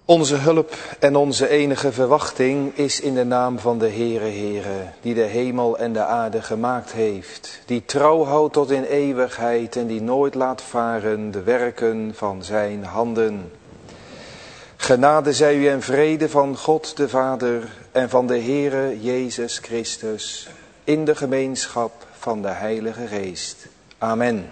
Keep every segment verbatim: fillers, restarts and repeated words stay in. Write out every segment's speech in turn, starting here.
Onze hulp en onze enige verwachting is in de naam van de Heere Heere, die de hemel en de aarde gemaakt heeft, die trouw houdt tot in eeuwigheid en die nooit laat varen de werken van zijn handen. Genade zij u en vrede van God de Vader en van de Heere Jezus Christus in de gemeenschap van de Heilige Geest. Amen.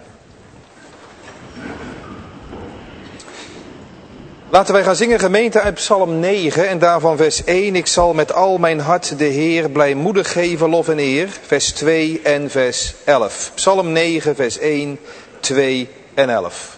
Laten wij gaan zingen, gemeente, uit Psalm negen en daarvan vers één. Ik zal met al mijn hart de Heer blijmoedig geven lof en eer. Vers twee en vers elf. Psalm negen, vers één, twee en elf.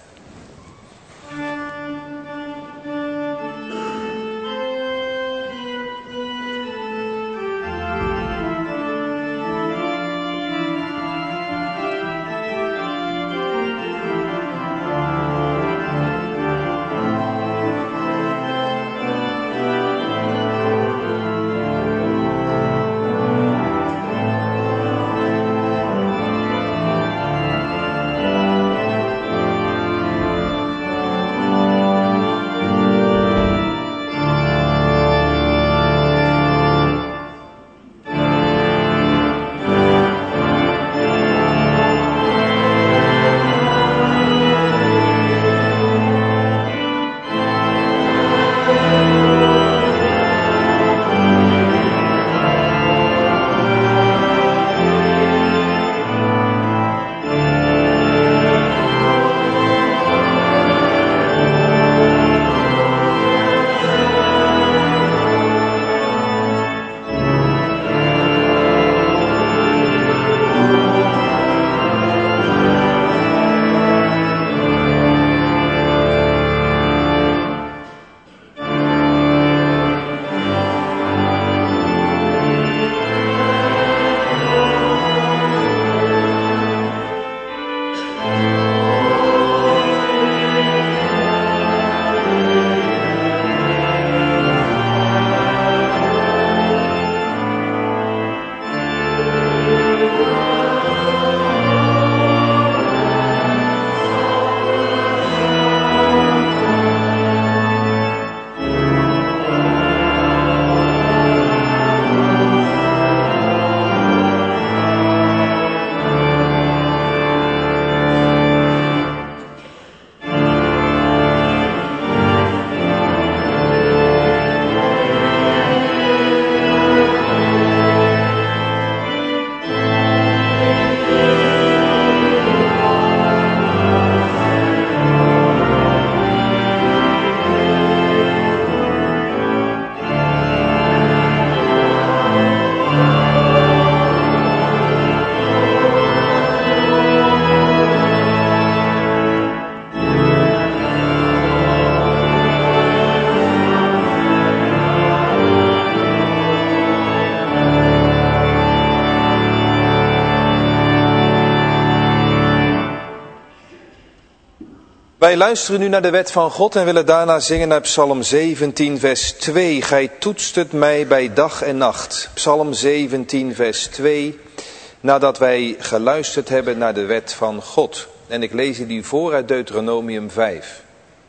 Wij luisteren nu naar de wet van God en willen daarna zingen naar Psalm zeventien vers twee. Gij toetst het mij bij dag en nacht. Psalm zeventien vers twee, nadat wij geluisterd hebben naar de wet van God. En ik lees die voor uit Deuteronomium vijf.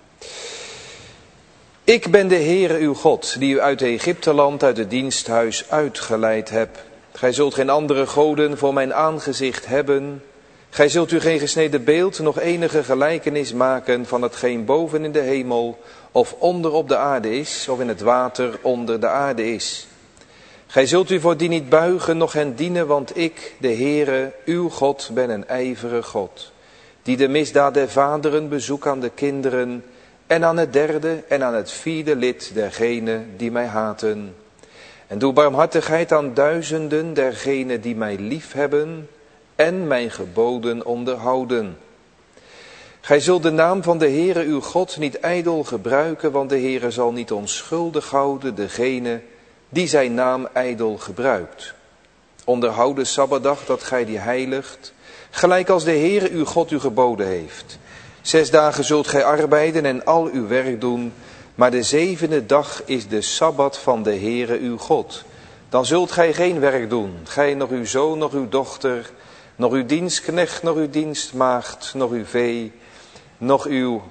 Ik ben de Heere uw God, die u uit Egypteland, uit het diensthuis uitgeleid heb. Gij zult geen andere goden voor mijn aangezicht hebben. Gij zult u geen gesneden beeld, nog enige gelijkenis maken van hetgeen boven in de hemel of onder op de aarde is, of in het water onder de aarde is. Gij zult u voor die niet buigen, noch hen dienen, want ik, de Heere, uw God, ben een ijverige God, die de misdaad der vaderen bezoekt aan de kinderen, en aan het derde en aan het vierde lid dergenen die mij haten. En doe barmhartigheid aan duizenden dergenen die mij lief hebben en mijn geboden onderhouden. Gij zult de naam van de Heere uw God niet ijdel gebruiken, want de Heere zal niet onschuldig houden degene die zijn naam ijdel gebruikt. Onderhoud de Sabbatdag dat gij die heiligt, gelijk als de Heere uw God u geboden heeft. Zes dagen zult gij arbeiden en al uw werk doen, maar de zevende dag is de Sabbat van de Heere uw God. Dan zult gij geen werk doen, gij, nog uw zoon, nog uw dochter, nog uw dienstknecht, nog uw dienstmaagd, nog uw vee, nog uw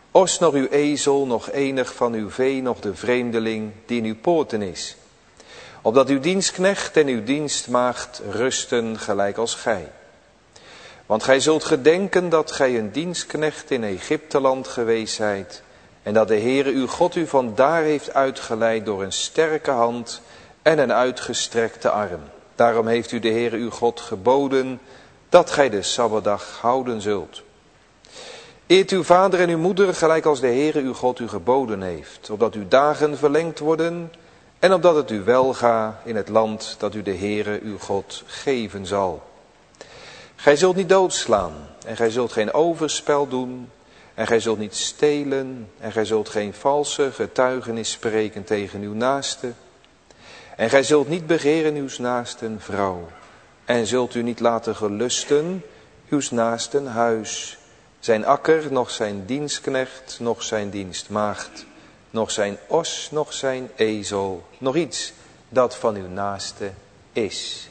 os nog uw ezel, nog enig van uw vee, nog de vreemdeling die in uw poorten is. Opdat uw dienstknecht en uw dienstmaagd rusten gelijk als gij. Want gij zult gedenken dat gij een dienstknecht in Egypteland geweest zijt, en dat de Heere uw God u vandaar heeft uitgeleid door een sterke hand en een uitgestrekte arm. Daarom heeft u de Heere uw God geboden dat gij de Sabbatdag houden zult. Eert uw vader en uw moeder gelijk als de Heere uw God u geboden heeft, opdat uw dagen verlengd worden en opdat het u welga in het land dat u de Heere uw God geven zal. Gij zult niet doodslaan en gij zult geen overspel doen en gij zult niet stelen en gij zult geen valse getuigenis spreken tegen uw naaste. En gij zult niet begeren uws naasten vrouw en zult u niet laten gelusten uws naasten huis, zijn akker, nog zijn dienstknecht, nog zijn dienstmaagd, nog zijn os, nog zijn ezel, nog iets dat van uw naaste is.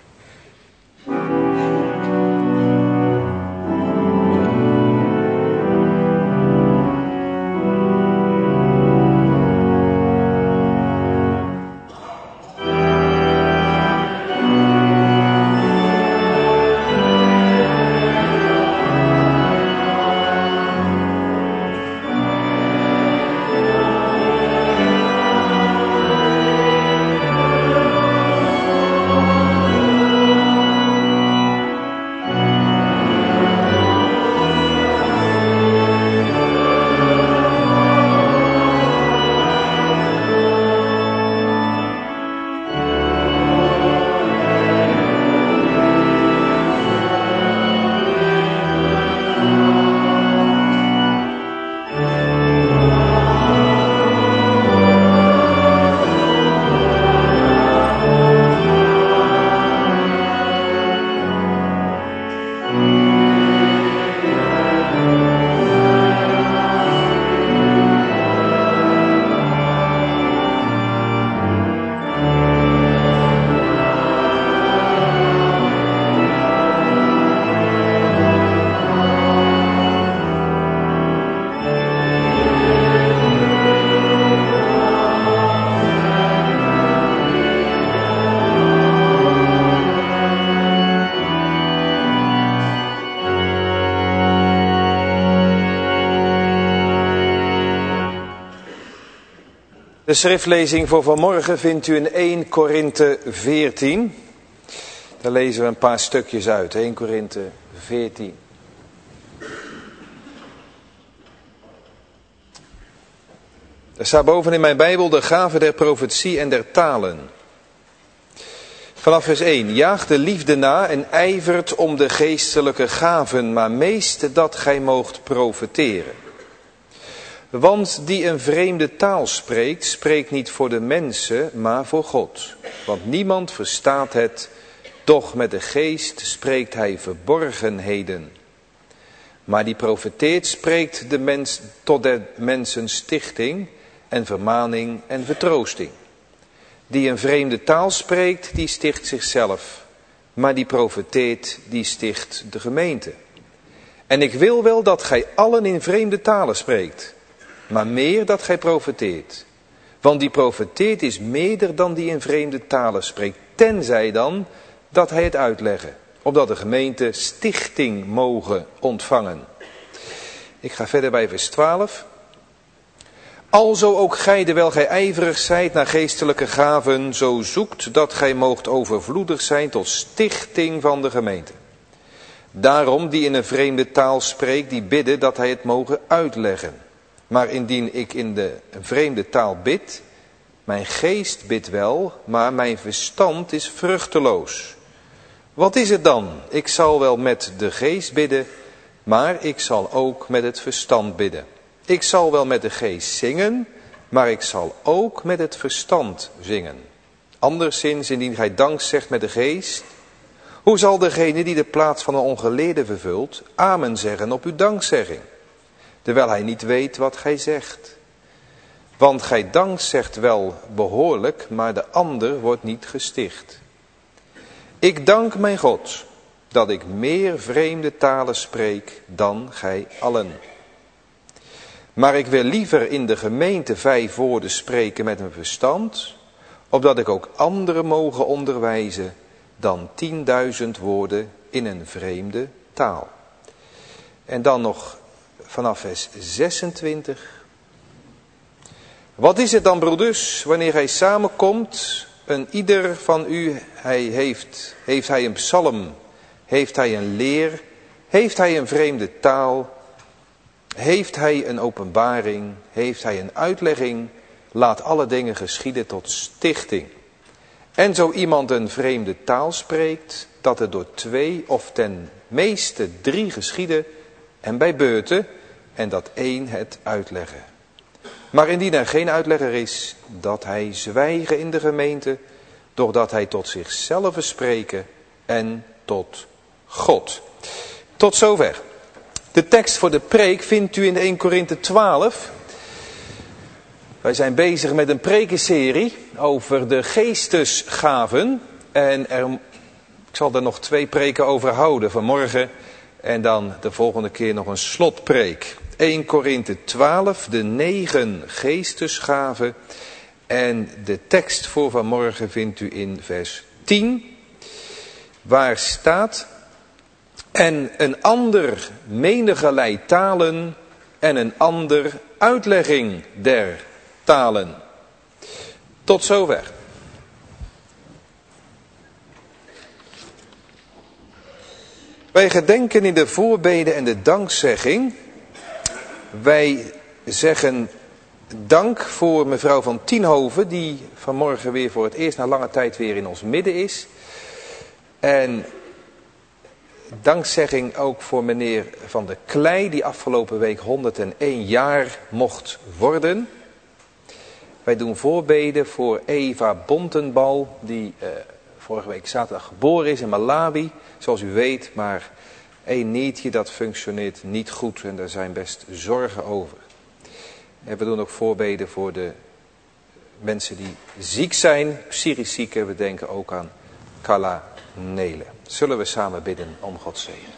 De schriftlezing voor vanmorgen vindt u in eerste Korinthe veertien. Daar lezen we een paar stukjes uit. eerste Korinthe veertien. Er staat boven in mijn Bijbel de gave der profetie en der talen. Vanaf vers één. Jaag de liefde na en ijvert om de geestelijke gaven, maar meest dat gij moogt profeteren. Want die een vreemde taal spreekt, spreekt niet voor de mensen, maar voor God. Want niemand verstaat het, doch met de geest spreekt hij verborgenheden. Maar die profeteert spreekt de mens tot de mensen stichting en vermaning en vertroosting. Die een vreemde taal spreekt, die sticht zichzelf. Maar die profeteert, die sticht de gemeente. En ik wil wel dat gij allen in vreemde talen spreekt, maar meer dat gij profeteert. Want die profeteert is meerder dan die in vreemde talen spreekt. Tenzij dan dat hij het uitleggen, opdat de gemeente stichting mogen ontvangen. Ik ga verder bij vers twaalf. Alzo ook gij, terwijl gij ijverig zijt naar geestelijke gaven, zo zoekt dat gij moogt overvloedig zijn tot stichting van de gemeente. Daarom die in een vreemde taal spreekt, die bidden dat hij het mogen uitleggen. Maar indien ik in de vreemde taal bid, mijn geest bidt wel, maar mijn verstand is vruchteloos. Wat is het dan? Ik zal wel met de geest bidden, maar ik zal ook met het verstand bidden. Ik zal wel met de geest zingen, maar ik zal ook met het verstand zingen. Anderszins, indien gij dank zegt met de geest, hoe zal degene die de plaats van een ongeleerde vervult, amen zeggen op uw dankzegging, terwijl hij niet weet wat gij zegt? Want gij dank zegt wel behoorlijk, maar de ander wordt niet gesticht. Ik dank mijn God, dat ik meer vreemde talen spreek dan gij allen. Maar ik wil liever in de gemeente vijf woorden spreken met een verstand, opdat ik ook anderen mogen onderwijzen, dan tienduizend woorden in een vreemde taal. En dan nog vanaf vers zesentwintig. Wat is het dan, broeders, wanneer hij samenkomt, een ieder van u, hij heeft, heeft hij een psalm, heeft hij een leer, heeft hij een vreemde taal, heeft hij een openbaring, heeft hij een uitlegging, laat alle dingen geschieden tot stichting. En zo iemand een vreemde taal spreekt, dat het door twee of ten meeste drie geschieden en bij beurten, en dat één het uitleggen. Maar indien er geen uitlegger is, dat hij zwijgen in de gemeente, doordat hij tot zichzelf spreken en tot God. Tot zover. De tekst voor de preek vindt u in Eerste Korinthe twaalf. Wij zijn bezig met een prekenserie over de geestesgaven. En er, ik zal er nog twee preken over houden vanmorgen. En dan de volgende keer nog een slotpreek. Eerste Korinthe twaalf, de negen geestesgaven. En de tekst voor vanmorgen vindt u in vers tien. Waar staat: en een ander menigerlei talen en een ander uitlegging der talen. Tot zover. Wij gedenken in de voorbeden en de dankzegging. Wij zeggen dank voor mevrouw van Tienhoven, die vanmorgen weer voor het eerst na lange tijd weer in ons midden is. En dankzegging ook voor meneer Van der Klei, die afgelopen week honderdéén jaar mocht worden. Wij doen voorbeden voor Eva Bontenbal, die uh, vorige week zaterdag geboren is in Malawi, zoals u weet. Maar één nietje, dat functioneert niet goed en daar zijn best zorgen over. En we doen ook voorbeden voor de mensen die ziek zijn, psychisch zieken. We denken ook aan Carla Nele. Zullen we samen bidden om Gods zegen.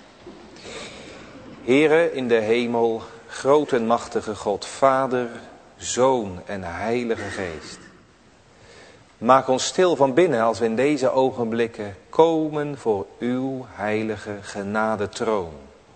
Heere in de hemel, groot en machtige God, Vader, Zoon en Heilige Geest. Maak ons stil van binnen als we in deze ogenblikken komen voor uw heilige genadetroon.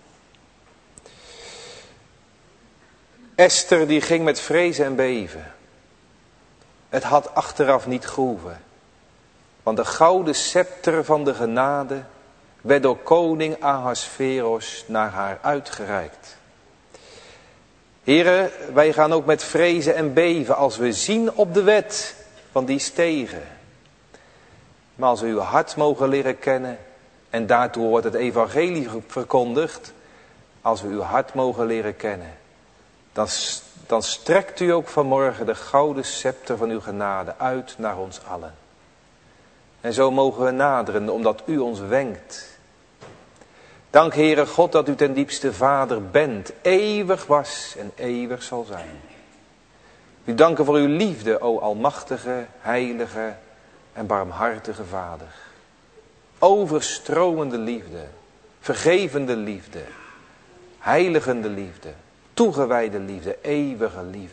Esther die ging met vrezen en beven. Het had achteraf niet gehoeven. Want de gouden scepter van de genade werd door koning Ahasveros naar haar uitgereikt. Heren, wij gaan ook met vrezen en beven als we zien op de wet, want die is tegen. Maar als we uw hart mogen leren kennen, en daartoe wordt het evangelie verkondigd, als we uw hart mogen leren kennen, dan, dan strekt u ook vanmorgen de gouden scepter van uw genade uit naar ons allen. En zo mogen we naderen, omdat u ons wenkt. Dank Heere God dat u ten diepste Vader bent, eeuwig was en eeuwig zal zijn. U danken voor uw liefde, o almachtige, heilige en barmhartige Vader. Overstromende liefde, vergevende liefde, heiligende liefde, toegewijde liefde, eeuwige liefde.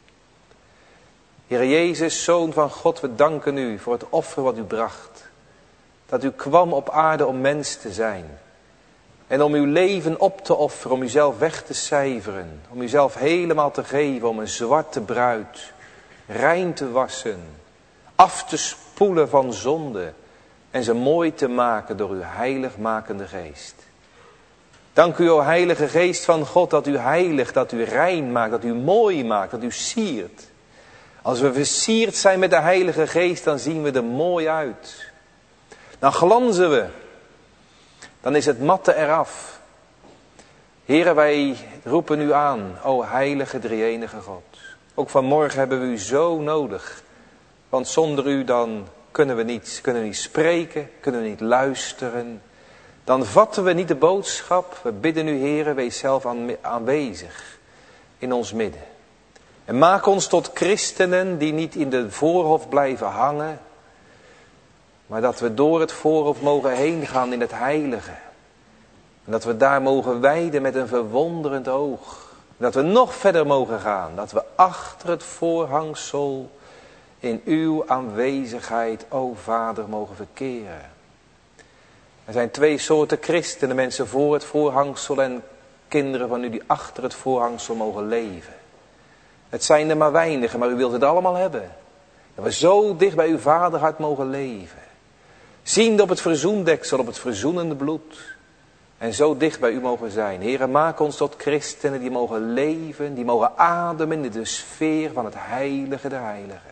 Heere Jezus, Zoon van God, we danken u voor het offer wat u bracht. Dat u kwam op aarde om mens te zijn. En om uw leven op te offeren, om uzelf weg te cijferen. Om uzelf helemaal te geven, om een zwarte bruid rein te wassen. Af te spoelen van zonde. En ze mooi te maken door uw heiligmakende geest. Dank u, o Heilige Geest van God, dat u heilig, dat u rein maakt, dat u mooi maakt, dat u siert. Als we versierd zijn met de Heilige Geest, dan zien we er mooi uit. Dan glanzen we. Dan is het matte eraf. Heren, wij roepen u aan, o heilige drie-enige God. Ook vanmorgen hebben we u zo nodig. Want zonder u dan kunnen we niet, kunnen we niet spreken, kunnen we niet luisteren. Dan vatten we niet de boodschap. We bidden u, Heren, wees zelf aanwezig in ons midden. En maak ons tot christenen die niet in de voorhof blijven hangen. Maar dat we door het voorhof mogen heen gaan in het heilige. En dat we daar mogen wijden met een verwonderend oog Dat we nog verder mogen gaan. Dat we achter het voorhangsel in uw aanwezigheid, o Vader, mogen verkeren. Er zijn twee soorten christenen, mensen voor het voorhangsel en kinderen van u die achter het voorhangsel mogen leven. Het zijn er maar weinigen, maar u wilt het allemaal hebben. Dat we zo dicht bij uw vaderhart mogen leven. Ziende op het verzoendeksel, op het verzoenende bloed. En zo dicht bij u mogen zijn. Heere, maak ons tot christenen die mogen leven, die mogen ademen in de sfeer van het heilige der heiligen.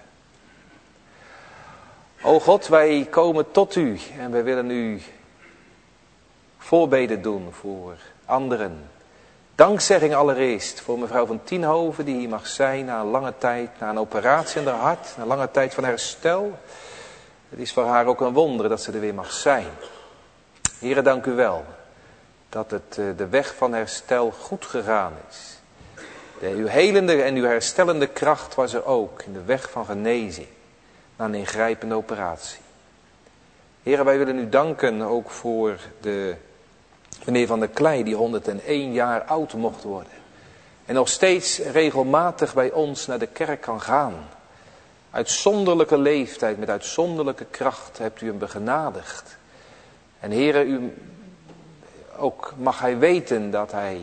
O God, wij komen tot u en wij willen u voorbeden doen voor anderen. Dankzegging allereerst voor mevrouw van Tienhoven die hier mag zijn na een lange tijd, na een operatie in haar hart, na een lange tijd van herstel. Het is voor haar ook een wonder dat ze er weer mag zijn. Heere, dank u wel dat het de weg van herstel goed gegaan is. De, uw helende en uw herstellende kracht was er ook in de weg van genezing na een ingrijpende operatie. Heere, wij willen u danken ook voor de meneer Van der Klei die honderdéén jaar oud mocht worden. En nog steeds regelmatig bij ons naar de kerk kan gaan. Uitzonderlijke leeftijd, met uitzonderlijke kracht hebt u hem begenadigd. En Heere, u, ook mag hij weten dat hij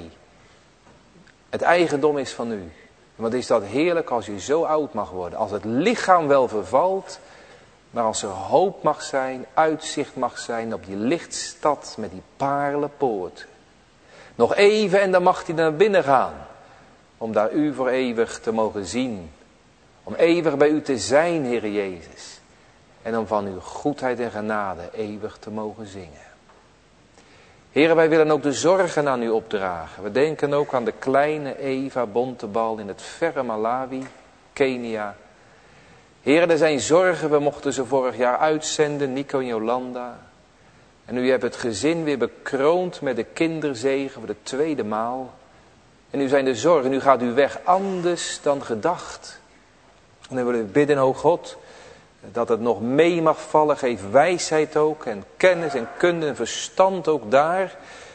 het eigendom is van u. Wat is dat heerlijk als je zo oud mag worden. Als het lichaam wel vervalt, maar als er hoop mag zijn, uitzicht mag zijn op die lichtstad met die paarlenpoort. Nog even en dan mag hij naar binnen gaan. Om daar u voor eeuwig te mogen zien. Om eeuwig bij u te zijn, Heere Jezus. En om van uw goedheid en genade eeuwig te mogen zingen. Heere, wij willen ook de zorgen aan u opdragen. We denken ook aan de kleine Eva Bontebal in het verre Malawi, Kenia. Heere, er zijn zorgen, we mochten ze vorig jaar uitzenden, Nico en Jolanda. En u hebt het gezin weer bekroond met de kinderzegen voor de tweede maal. En nu zijn de zorgen, nu gaat uw weg anders dan gedacht. En dan willen we bidden, o God, dat het nog mee mag vallen. Geef wijsheid ook en kennis en kunde en verstand ook daar.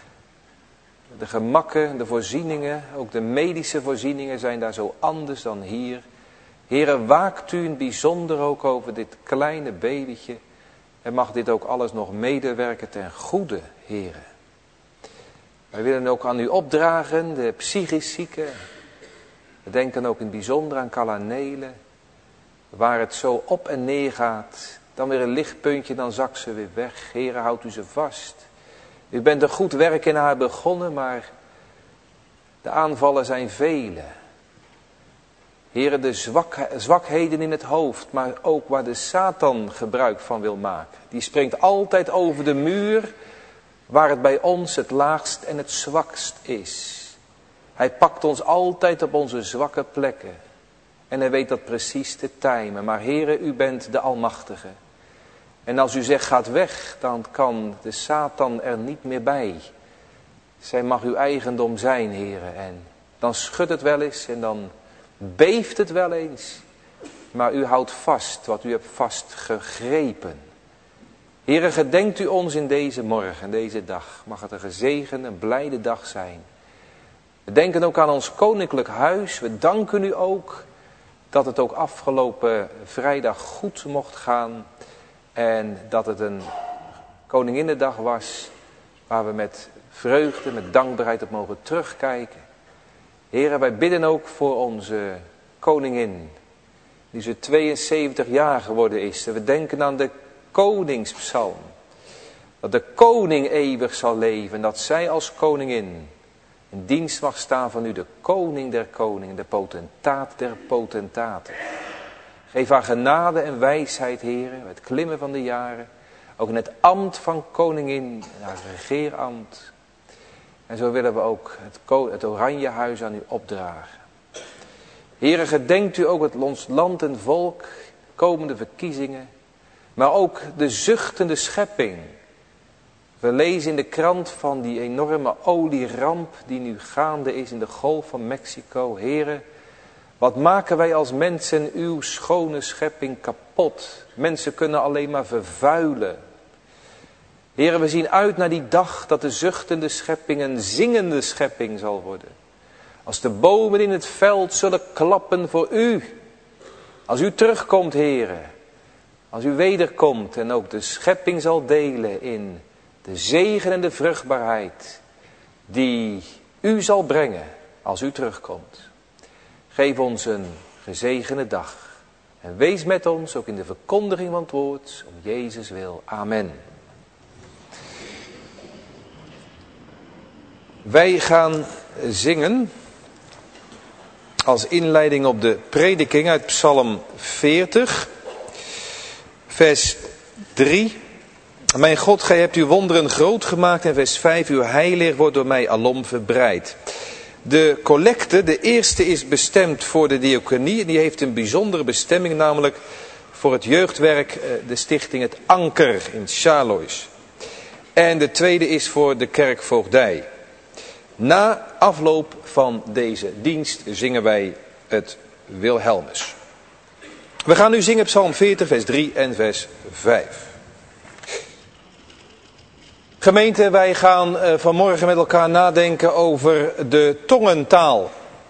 De gemakken, de voorzieningen, ook de medische voorzieningen zijn daar zo anders dan hier. Heere, waakt u in het bijzonder ook over dit kleine babytje. En mag dit ook alles nog medewerken ten goede, Heere. Wij willen ook aan u opdragen, de psychisch zieken. We denken ook in het bijzonder aan Kalanelen. Waar het zo op en neer gaat. Dan weer een lichtpuntje, dan zakt ze weer weg. Heere, houdt u ze vast. U bent een goed werk in haar begonnen, maar de aanvallen zijn vele. Heere, de zwak, zwakheden in het hoofd, maar ook waar de Satan gebruik van wil maken. Die springt altijd over de muur waar het bij ons het laagst en het zwakst is. Hij pakt ons altijd op onze zwakke plekken. En hij weet dat precies te timen. Maar Heere, u bent de Almachtige. En als u zegt gaat weg, dan kan de Satan er niet meer bij. Zij mag uw eigendom zijn, Heere. En dan schudt het wel eens en dan beeft het wel eens. Maar u houdt vast wat u hebt vastgegrepen. Heere, gedenkt u ons in deze morgen, deze dag. Mag het een gezegende, een blijde dag zijn. We denken ook aan ons koninklijk huis. We danken u ook dat het ook afgelopen vrijdag goed mocht gaan. En dat het een Koninginnedag was waar we met vreugde, met dankbaarheid op mogen terugkijken. Heren, wij bidden ook voor onze koningin, die ze tweeënzeventig jaar geworden is. En we denken aan de koningspsalm. Dat de koning eeuwig zal leven en dat zij als koningin in dienst mag staan van u, de koning der koningen, de potentaat der potentaten. Geef haar genade en wijsheid, heren, het klimmen van de jaren. Ook in het ambt van koningin, haar regeerambt. En zo willen we ook het, het oranje huis aan u opdragen. Heren, gedenkt u ook het ons land en volk, komende verkiezingen. Maar ook de zuchtende schepping. We lezen in de krant van die enorme olieramp die nu gaande is in de Golf van Mexico. Heren, wat maken wij als mensen uw schone schepping kapot? Mensen kunnen alleen maar vervuilen. Heren, we zien uit naar die dag dat de zuchtende schepping een zingende schepping zal worden. Als de bomen in het veld zullen klappen voor u. Als u terugkomt, Heere. Als u wederkomt en ook de schepping zal delen in de zegen en de vruchtbaarheid die u zal brengen als u terugkomt. Geef ons een gezegende dag. En wees met ons ook in de verkondiging van het woord. Om Jezus wil. Amen. Wij gaan zingen als inleiding op de prediking uit Psalm veertig. Vers drie. Mijn God, gij hebt uw wonderen groot gemaakt. En vers vijf. Uw heilig wordt door mij alom verbreid. De collecte, de eerste, is bestemd voor de diaconie. Die heeft een bijzondere bestemming, namelijk voor het jeugdwerk, de stichting Het Anker in Sjalois. En de tweede is voor de kerkvoogdij. Na afloop van deze dienst zingen wij het Wilhelmus. We gaan nu zingen Psalm veertig, vers drie en vers vijf. Gemeente, wij gaan uh, vanmorgen met elkaar nadenken over de tongentaal.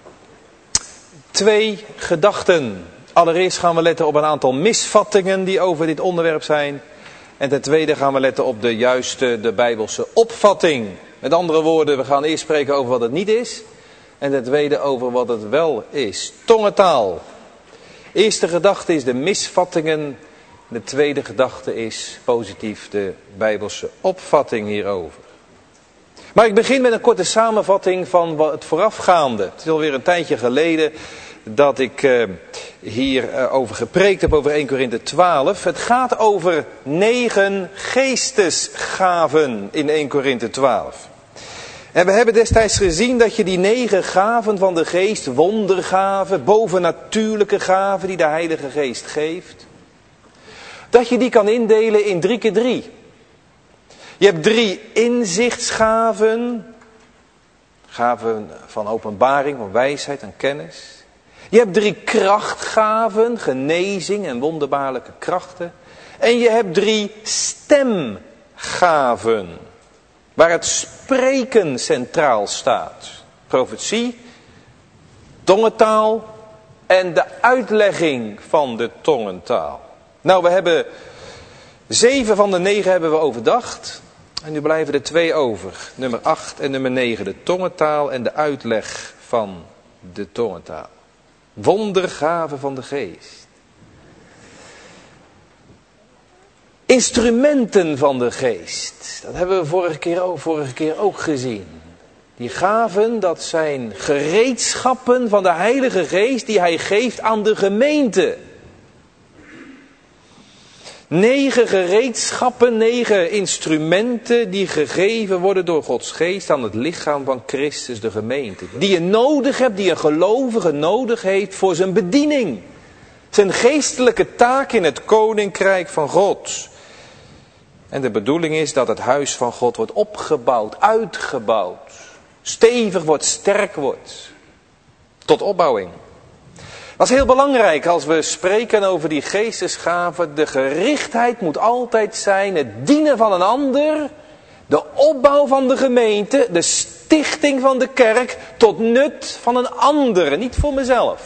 Twee gedachten. Allereerst gaan we letten op een aantal misvattingen die over dit onderwerp zijn. En ten tweede gaan we letten op de juiste, de Bijbelse opvatting. Met andere woorden, we gaan eerst spreken over wat het niet is. En ten tweede over wat het wel is. Tongentaal. Eerste gedachte is de misvattingen. De tweede gedachte is positief de Bijbelse opvatting hierover. Maar ik begin met een korte samenvatting van het voorafgaande. Het is alweer een tijdje geleden dat ik uh, hier uh, over gepreekt heb over eerste Korinthe twaalf. Het gaat over negen geestesgaven in eerste Korinthe twaalf. En we hebben destijds gezien dat je die negen gaven van de geest, wondergaven, bovennatuurlijke gaven die de Heilige Geest geeft, dat je die kan indelen in drie keer drie. Je hebt drie inzichtsgaven. Gaven van openbaring, van wijsheid en kennis. Je hebt drie krachtgaven, genezing en wonderbaarlijke krachten. En je hebt drie stemgaven, waar het spreken centraal staat. Profetie, tongentaal en de uitlegging van de tongentaal. Nou, we hebben zeven van de negen hebben we overdacht. En nu blijven er twee over. Nummer acht en nummer negen. De tongentaal en de uitleg van de tongentaal. Wondergaven van de geest. Instrumenten van de geest. Dat hebben we vorige keer ook, vorige keer ook gezien. Die gaven, dat zijn gereedschappen van de Heilige Geest die hij geeft aan de gemeente. Negen gereedschappen, negen instrumenten die gegeven worden door Gods geest aan het lichaam van Christus, de gemeente. Die je nodig hebt, die een gelovige nodig heeft voor zijn bediening. Zijn geestelijke taak in het koninkrijk van God. En de bedoeling is dat het huis van God wordt opgebouwd, uitgebouwd. Stevig wordt, sterk wordt. Tot opbouwing. Dat is heel belangrijk als we spreken over die geestesgaven. De gerichtheid moet altijd zijn het dienen van een ander. De opbouw van de gemeente. De stichting van de kerk tot nut van een ander. Niet voor mezelf.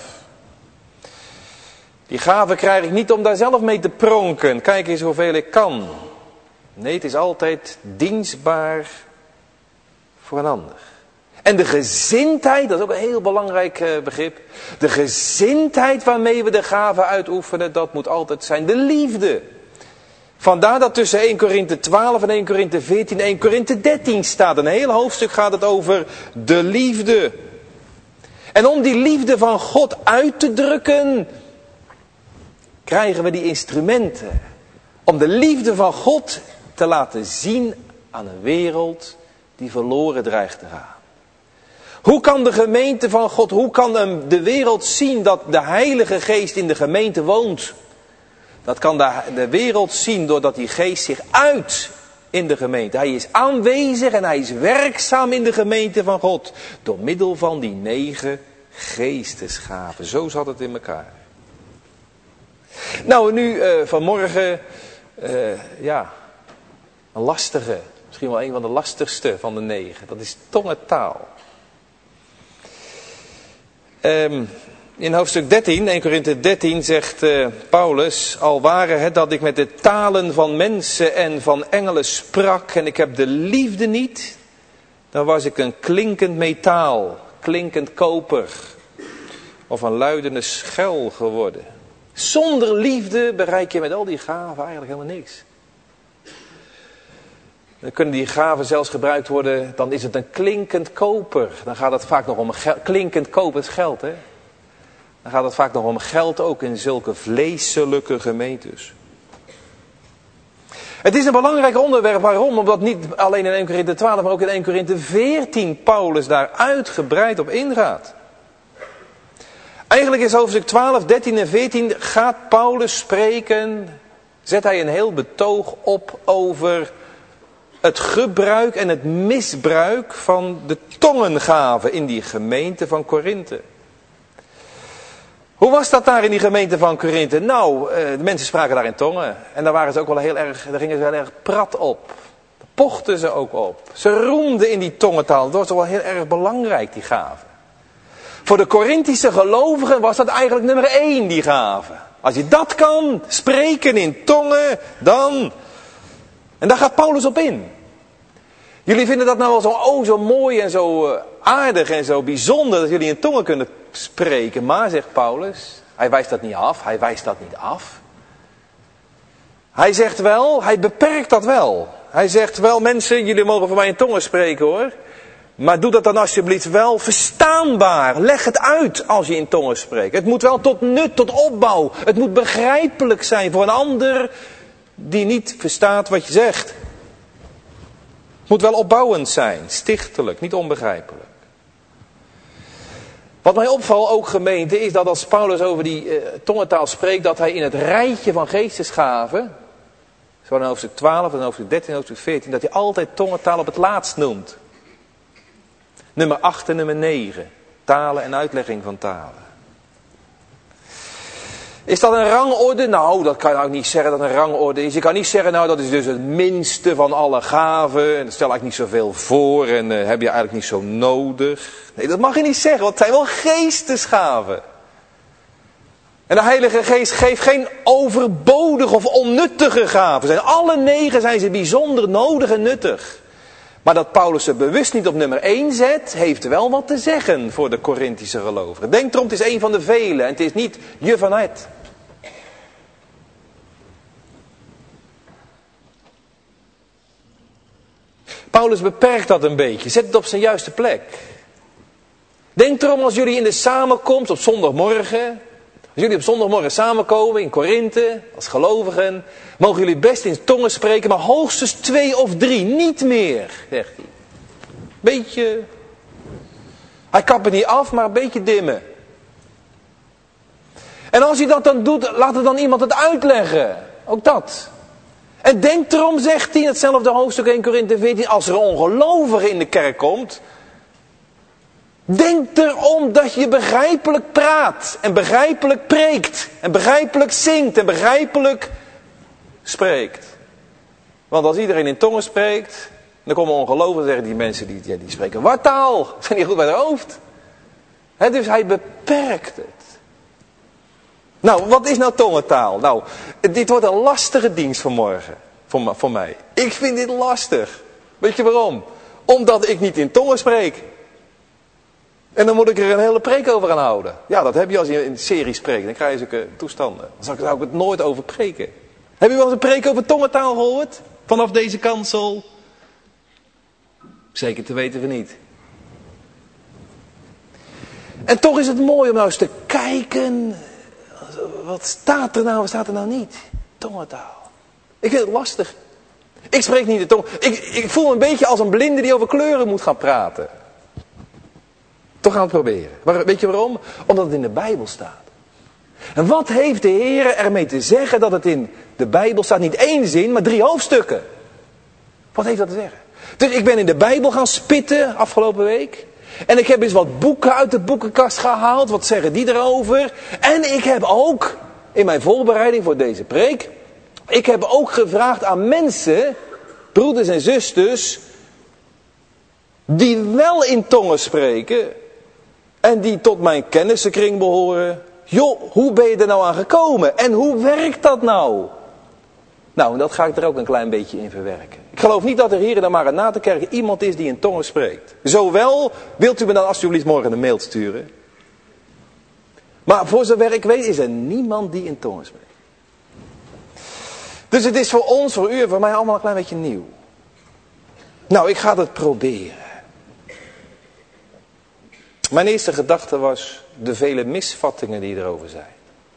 Die gaven krijg ik niet om daar zelf mee te pronken. Kijk eens hoeveel ik kan. Nee, het is altijd dienstbaar voor een ander. En de gezindheid, dat is ook een heel belangrijk uh, begrip. De gezindheid waarmee we de gaven uitoefenen, dat moet altijd zijn de liefde. Vandaar dat tussen eerste Korinthe twaalf en eerste Korinthe veertien, eerste Korinthe dertien staat. Een heel hoofdstuk gaat het over de liefde. En om die liefde van God uit te drukken, krijgen we die instrumenten. Om de liefde van God te laten zien aan een wereld die verloren dreigt te gaan. Hoe kan de gemeente van God, hoe kan de wereld zien dat de Heilige Geest in de gemeente woont? Dat kan de, de wereld zien doordat die geest zich uit in de gemeente. Hij is aanwezig en hij is werkzaam in de gemeente van God. Door middel van die negen geestesgaven. Zo zat het in elkaar. Nou, nu uh, vanmorgen, uh, ja, een lastige, misschien wel een van de lastigste van de negen. Dat is tongentaal. Um, in hoofdstuk dertien, eerste Korinthe dertien, zegt uh, Paulus: al ware het dat ik met de talen van mensen en van engelen sprak en ik heb de liefde niet, dan was ik een klinkend metaal, klinkend koper of een luidende schel geworden. Zonder liefde bereik je met al die gaven eigenlijk helemaal niks. Dan kunnen die gaven zelfs gebruikt worden, dan is het een klinkend koper. Dan gaat het vaak nog om geld. Klinkend koper is geld, hè. Dan gaat het vaak nog om geld ook in zulke vleeselijke gemeentes. Het is een belangrijk onderwerp. Waarom? Omdat niet alleen in eerste Korinthe twaalf, maar ook in eerste Korinthe veertien Paulus daar uitgebreid op ingaat. Eigenlijk is hoofdstuk twaalf, dertien en veertien gaat Paulus spreken, zet hij een heel betoog op over het gebruik en het misbruik van de tongengave in die gemeente van Korinthe. Hoe was dat daar in die gemeente van Korinthe? Nou, de mensen spraken daar in tongen. En daar waren ze ook wel heel erg, daar gingen ze wel erg prat op. Daar pochten ze ook op. Ze roemden in die tongentaal. Dat was toch wel heel erg belangrijk, die gave. Voor de Korinthische gelovigen was dat eigenlijk nummer één, die gave. Als je dat kan, spreken in tongen, dan... En daar gaat Paulus op in. Jullie vinden dat nou wel zo, oh, zo mooi en zo uh, aardig en zo bijzonder dat jullie in tongen kunnen spreken. Maar, zegt Paulus, hij wijst dat niet af, hij wijst dat niet af. Hij zegt wel, hij beperkt dat wel. Hij zegt wel, mensen, jullie mogen voor mij in tongen spreken hoor. Maar doe dat dan alsjeblieft wel verstaanbaar. Leg het uit als je in tongen spreekt. Het moet wel tot nut, tot opbouw. Het moet begrijpelijk zijn voor een ander die niet verstaat wat je zegt. Het moet wel opbouwend zijn, stichtelijk, niet onbegrijpelijk. Wat mij opvalt, ook gemeente, is dat als Paulus over die uh, tongentaal spreekt, dat hij in het rijtje van geestesgaven, zo in hoofdstuk twaalf, en hoofdstuk dertien, en hoofdstuk veertien, dat hij altijd tongentaal op het laatst noemt. Nummer acht en nummer negen, talen en uitlegging van talen. Is dat een rangorde? Nou, dat kan je nou niet zeggen dat het een rangorde is. Je kan niet zeggen, nou dat is dus het minste van alle gaven. En dat stel ik niet zoveel voor en uh, heb je eigenlijk niet zo nodig. Nee, dat mag je niet zeggen, want het zijn wel geestesgaven. En de Heilige Geest geeft geen overbodige of onnuttige gaven. Zijn alle negen zijn ze bijzonder nodig en nuttig. Maar dat Paulus ze bewust niet op nummer één zet, heeft wel wat te zeggen voor de Korinthische gelovigen. Denk erom, het is een van de vele en het is niet je van het. Paulus beperkt dat een beetje, zet het op zijn juiste plek. Denk erom, als jullie in de samenkomst op zondagmorgen, als jullie op zondagmorgen samenkomen in Korinthe, als gelovigen, mogen jullie best in tongen spreken, maar hoogstens twee of drie, niet meer, zegt hij. Beetje, hij kapt het niet af, maar een beetje dimmen. En als hij dat dan doet, laat er dan iemand het uitleggen. Ook dat. En denk erom, zegt hij, hetzelfde hoofdstuk in Korinthe veertien, als er een ongelovige in de kerk komt, denk erom dat je begrijpelijk praat en begrijpelijk preekt en begrijpelijk zingt en begrijpelijk spreekt. Want als iedereen in tongen spreekt, dan komen ongelovigen zeggen die mensen die, ja, die spreken wartaal, zijn niet goed bij hun hoofd. He, dus hij beperkt het. Nou, wat is nou tongentaal? Nou, dit wordt een lastige dienst vanmorgen, voor, voor mij. Ik vind dit lastig. Weet je waarom? Omdat ik niet in tongen spreek. En dan moet ik er een hele preek over gaan houden. Ja, dat heb je als je in een serie spreekt. Dan krijg je zulke toestanden. Dan zou ik het nooit over preken. Heb je wel eens een preek over tongentaal gehoord? Vanaf deze kansel? Zeker te weten we niet. En toch is het mooi om nou eens te kijken. Wat staat er nou, wat staat er nou niet? Tongentaal. Ik vind het lastig. Ik spreek niet de tong. Ik, ik voel me een beetje als een blinde die over kleuren moet gaan praten. Toch gaan we het proberen. Maar weet je waarom? Omdat het in de Bijbel staat. En wat heeft de Heer ermee te zeggen dat het in de Bijbel staat? Niet één zin, maar drie hoofdstukken. Wat heeft dat te zeggen? Dus ik ben in de Bijbel gaan spitten afgelopen week. En ik heb eens wat boeken uit de boekenkast gehaald. Wat zeggen die erover? En ik heb ook, in mijn voorbereiding voor deze preek, ik heb ook gevraagd aan mensen, broeders en zusters, die wel in tongen spreken. en die tot mijn kennissenkring behoren. Joh, hoe ben je er nou aan gekomen? En hoe werkt dat nou? Nou, en dat ga ik er ook een klein beetje in verwerken. Ik geloof niet dat er hier in de Maranatha-kerk iemand is die in tongen spreekt. Zowel, wilt u me dan alsjeblieft morgen een mail sturen? Maar voor zover ik weet is er niemand die in tongen spreekt. Dus het is voor ons, voor u en voor mij allemaal een klein beetje nieuw. Nou, ik ga het proberen. Mijn eerste gedachte was de vele misvattingen die erover zijn.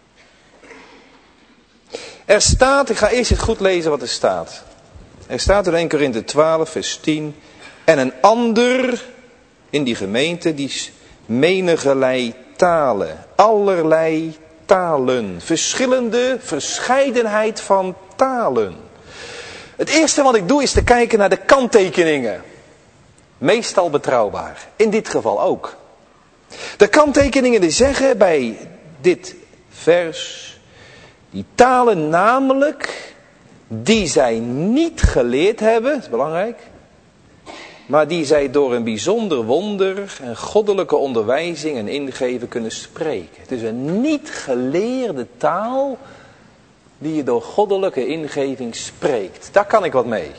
Er staat, ik ga eerst eens goed lezen wat er staat. Er staat in Eerste Korinthe twaalf vers tien. En een ander in die gemeente die menigerlei talen. Allerlei talen. Verschillende verscheidenheid van talen. Het eerste wat ik doe is te kijken naar de kanttekeningen. Meestal betrouwbaar. In dit geval ook. De kanttekeningen die zeggen bij dit vers. Die talen namelijk die zij niet geleerd hebben. Dat is belangrijk. Maar die zij door een bijzonder wonder en goddelijke onderwijzing en ingeven kunnen spreken. Het is een niet geleerde taal die je door goddelijke ingeving spreekt. Daar kan ik wat mee.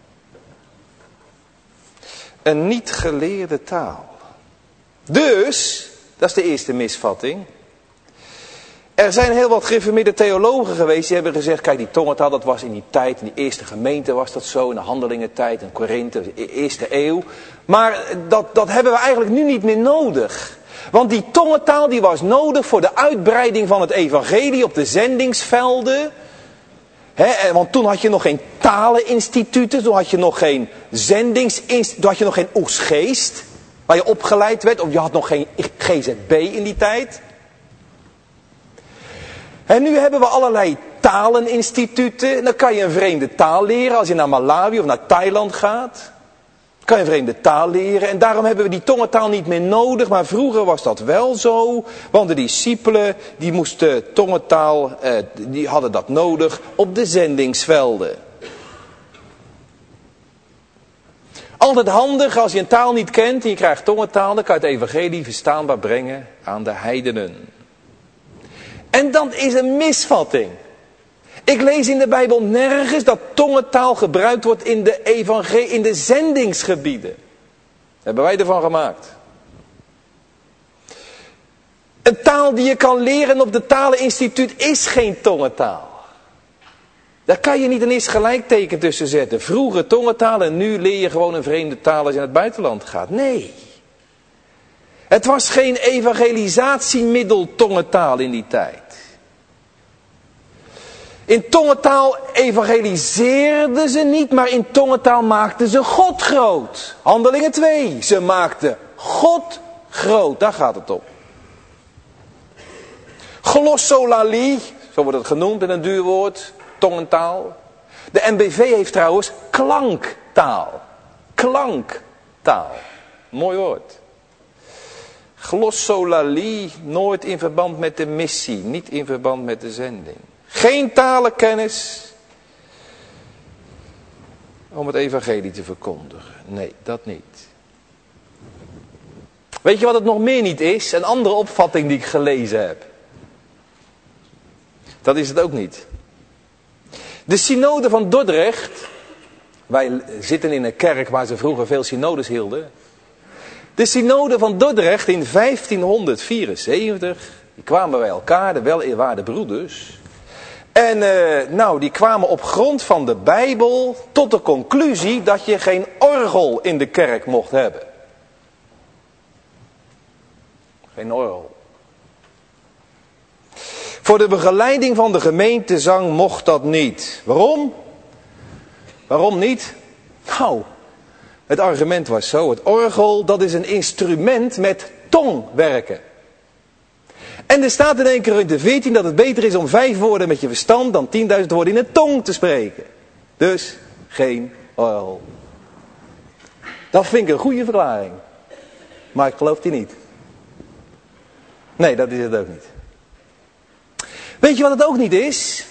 Een niet geleerde taal. Dus, dat is de eerste misvatting. Er zijn heel wat gereformeerde theologen geweest die hebben gezegd, kijk die tongentaal dat was in die tijd, in die eerste gemeente was dat zo, in de handelingentijd, in Korinthe, de eerste eeuw. Maar dat, dat hebben we eigenlijk nu niet meer nodig. Want die tongentaal die was nodig voor de uitbreiding van het evangelie op de zendingsvelden. He, want toen had je nog geen taleninstituten, toen had je nog geen zendingsinstituten, toen had je nog geen oesgeest, waar je opgeleid werd, of je had nog geen G Z B in die tijd. En nu hebben we allerlei taleninstituten. Dan kan je een vreemde taal leren als je naar Malawi of naar Thailand gaat. Dan kan je een vreemde taal leren. En daarom hebben we die tongentaal niet meer nodig. Maar vroeger was dat wel zo. Want de discipelen die moesten tongentaal, eh, die hadden dat nodig op de zendingsvelden. Altijd handig als je een taal niet kent en je krijgt tongentaal. Dan kan je het evangelie verstaanbaar brengen aan de heidenen. En dat is een misvatting. Ik lees in de Bijbel nergens dat tongentaal gebruikt wordt in de, evangelie, in de zendingsgebieden. Dat hebben wij ervan gemaakt. Een taal die je kan leren op de taleninstituut is geen tongentaal. Daar kan je niet een eerst gelijkteken tussen zetten. Vroeger tongentaal en nu leer je gewoon een vreemde taal als je naar het buitenland gaat. Nee. Het was geen evangelisatiemiddel tongentaal in die tijd. In tongentaal evangeliseerden ze niet, maar in tongentaal maakten ze God groot. Handelingen twee. Ze maakten God groot. Daar gaat het om. Glossolalie, zo wordt het genoemd in een duur woord. Tongentaal. De N B V heeft trouwens klanktaal. Klanktaal. Mooi woord. Glossolalie, nooit in verband met de missie, niet in verband met de zending. Geen talenkennis om het evangelie te verkondigen. Nee, dat niet. Weet je wat het nog meer niet is? Een andere opvatting die ik gelezen heb. Dat is het ook niet. De synode van Dordrecht. Wij zitten in een kerk waar ze vroeger veel synodes hielden. De synode van Dordrecht in vijftienhonderdvierenzeventig. Die kwamen bij elkaar, de weleerwaarde broeders. En uh, nou, die kwamen op grond van de Bijbel tot de conclusie dat je geen orgel in de kerk mocht hebben. Geen orgel. Voor de begeleiding van de gemeentezang mocht dat niet. Waarom? Waarom niet? Nou, het argument was zo. Het orgel, dat is een instrument met tongwerken. En er staat in Eerste Korinthe veertien dat het beter is om vijf woorden met je verstand dan tienduizend woorden in een tong te spreken. Dus geen orgel. Dat vind ik een goede verklaring. Maar ik geloof die niet. Nee, dat is het ook niet. Weet je wat het ook niet is?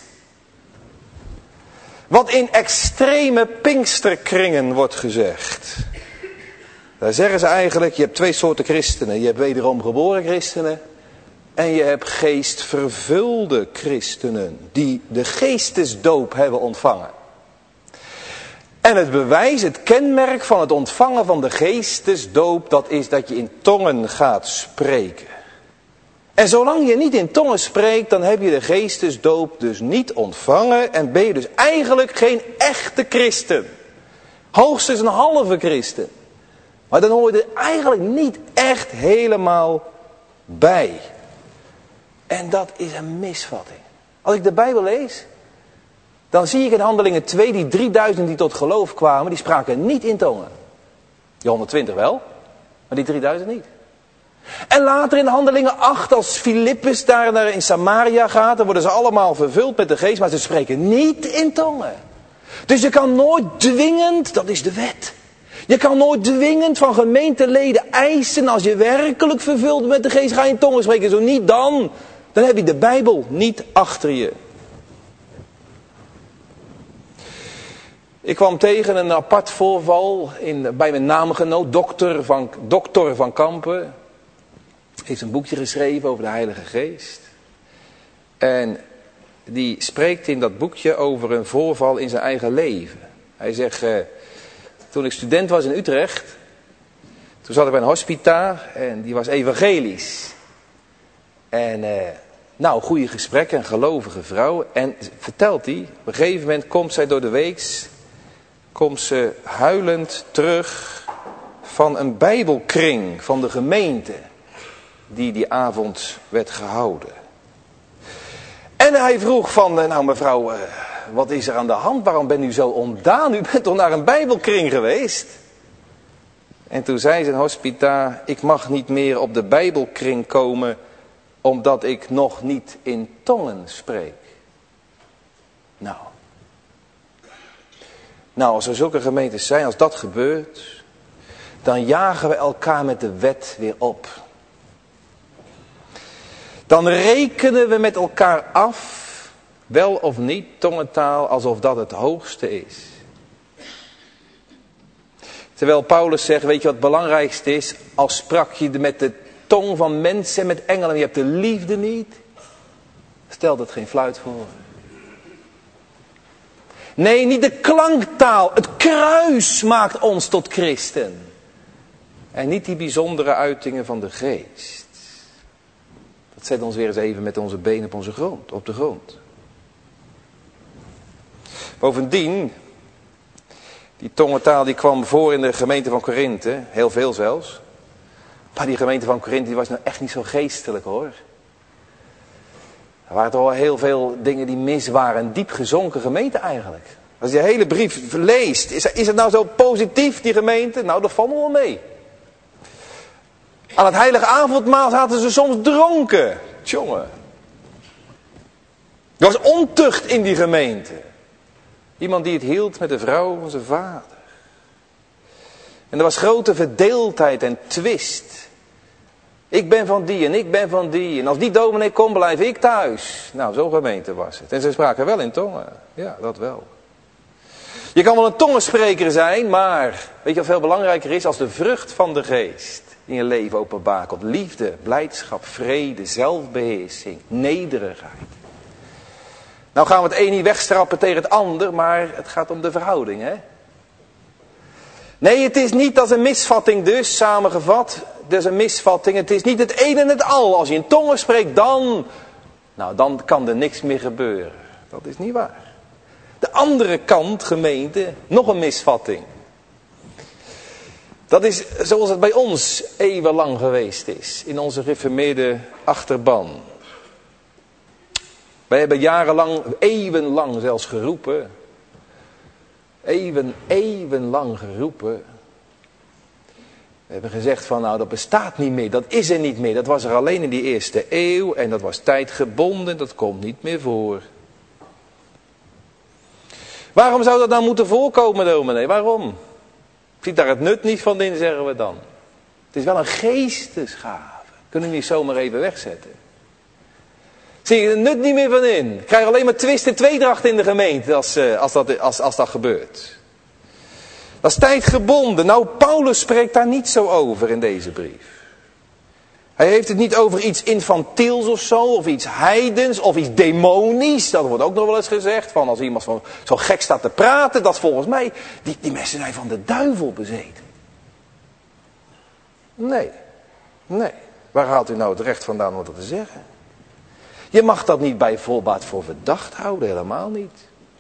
Wat in extreme pinksterkringen wordt gezegd. Daar zeggen ze eigenlijk, je hebt twee soorten christenen. Je hebt wederom geboren christenen. En je hebt geestvervulde christenen. Die de geestesdoop hebben ontvangen. En het bewijs, het kenmerk van het ontvangen van de geestesdoop, dat is dat je in tongen gaat spreken. En zolang je niet in tongen spreekt, dan heb je de geestesdoop dus niet ontvangen. En ben je dus eigenlijk geen echte christen. Hoogstens een halve christen. Maar dan hoor je er eigenlijk niet echt helemaal bij. En dat is een misvatting. Als ik de Bijbel lees, dan zie ik in Handelingen twee die drieduizend die tot geloof kwamen, die spraken niet in tongen. Die honderdtwintig wel, maar die drieduizend niet. En later in Handelingen acht, als Filippus daar naar in Samaria gaat, dan worden ze allemaal vervuld met de geest, maar ze spreken niet in tongen. Dus je kan nooit dwingend, dat is de wet. Je kan nooit dwingend van gemeenteleden eisen, als je werkelijk vervuld met de geest ga je in tongen spreken. Zo niet dan, dan heb je de Bijbel niet achter je. Ik kwam tegen een apart voorval in, bij mijn naamgenoot, dokter van, dokter van Kampen. Heeft een boekje geschreven over de Heilige Geest. En die spreekt in dat boekje over een voorval in zijn eigen leven. Hij zegt, eh, toen ik student was in Utrecht, toen zat ik bij een hospita en die was evangelisch. En eh, nou, goede gesprekken, een gelovige vrouw. En vertelt hij, op een gegeven moment komt zij door de weeks, komt ze huilend terug van een bijbelkring van de gemeente die die avond werd gehouden. En hij vroeg van, nou mevrouw, wat is er aan de hand? Waarom bent u zo ontdaan? U bent toch naar een bijbelkring geweest? En toen zei zijn hospita, ik mag niet meer op de bijbelkring komen, omdat ik nog niet in tongen spreek. Nou. Nou, als er zulke gemeentes zijn, als dat gebeurt, dan jagen we elkaar met de wet weer op. Dan rekenen we met elkaar af, wel of niet tongentaal, alsof dat het hoogste is. Terwijl Paulus zegt, weet je wat het belangrijkste is? Als sprak je met de tong van mensen en met engelen, je hebt de liefde niet. Stel dat geen fluit voor. Nee, niet de klanktaal. Het kruis maakt ons tot christen. En niet die bijzondere uitingen van de geest. Dat zet ons weer eens even met onze benen op onze grond, op de grond. Bovendien, die tongentaal die kwam voor in de gemeente van Korinthe, heel veel zelfs. Maar die gemeente van Korinthe die was nou echt niet zo geestelijk hoor. Er waren toch wel heel veel dingen die mis waren. Een diep gezonken gemeente eigenlijk. Als je de hele brief leest, is, is het nou zo positief die gemeente? Nou, dat valt me wel mee. Aan het heilige avondmaal zaten ze soms dronken. Tjonge. Er was ontucht in die gemeente. Iemand die het hield met de vrouw van zijn vader. En er was grote verdeeldheid en twist. Ik ben van die en ik ben van die. En als die dominee komt, blijf ik thuis. Nou, zo'n gemeente was het. En ze spraken wel in tongen. Ja, dat wel. Je kan wel een tongenspreker zijn, maar weet je wat veel belangrijker is? Als de vrucht van de geest in je leven openbaar komt. Liefde, blijdschap, vrede, zelfbeheersing, nederigheid. Nou gaan we het een niet wegstrappen tegen het ander, maar het gaat om de verhouding, hè? Nee, het is niet als een misvatting dus, samengevat. Het is een misvatting, het is niet het een en het al. Als je in tongen spreekt, dan, nou, dan kan er niks meer gebeuren. Dat is niet waar. De andere kant, gemeente, nog een misvatting. Dat is zoals het bij ons eeuwenlang geweest is, in onze gereformeerde achterban. Wij hebben jarenlang, eeuwenlang zelfs geroepen, eeuwen, eeuwenlang geroepen. We hebben gezegd van nou dat bestaat niet meer, dat is er niet meer. Dat was er alleen in die eerste eeuw en dat was tijdgebonden, dat komt niet meer voor. Waarom zou dat nou moeten voorkomen, dominee? Waarom? Ziet daar het nut niet van in, zeggen we dan. Het is wel een geestesgave. Kunnen we niet zomaar even wegzetten. Zie je er nut niet meer van in. Ik krijg alleen maar twist en tweedracht in de gemeente als, als, dat, als, als dat gebeurt. Dat is tijdgebonden. Nou, Paulus spreekt daar niet zo over in deze brief. Hij heeft het niet over iets infantiels of zo, of iets heidens, of iets demonisch. Dat wordt ook nog wel eens gezegd, van als iemand zo, zo gek staat te praten, dat volgens mij, die, die mensen zijn van de duivel bezeten. Nee, nee. Waar haalt u nou het recht vandaan om dat te zeggen? Je mag dat niet bij voorbaat voor verdacht houden, helemaal niet.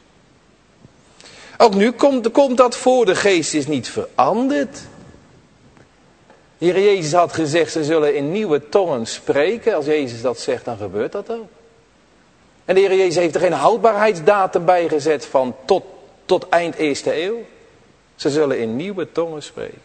Ook nu komt, komt dat voor, de geest is niet veranderd. De Heer Jezus had gezegd, ze zullen in nieuwe tongen spreken. Als Jezus dat zegt, dan gebeurt dat ook. En de Heer Jezus heeft er geen houdbaarheidsdatum bij gezet van tot, tot eind eerste eeuw. Ze zullen in nieuwe tongen spreken.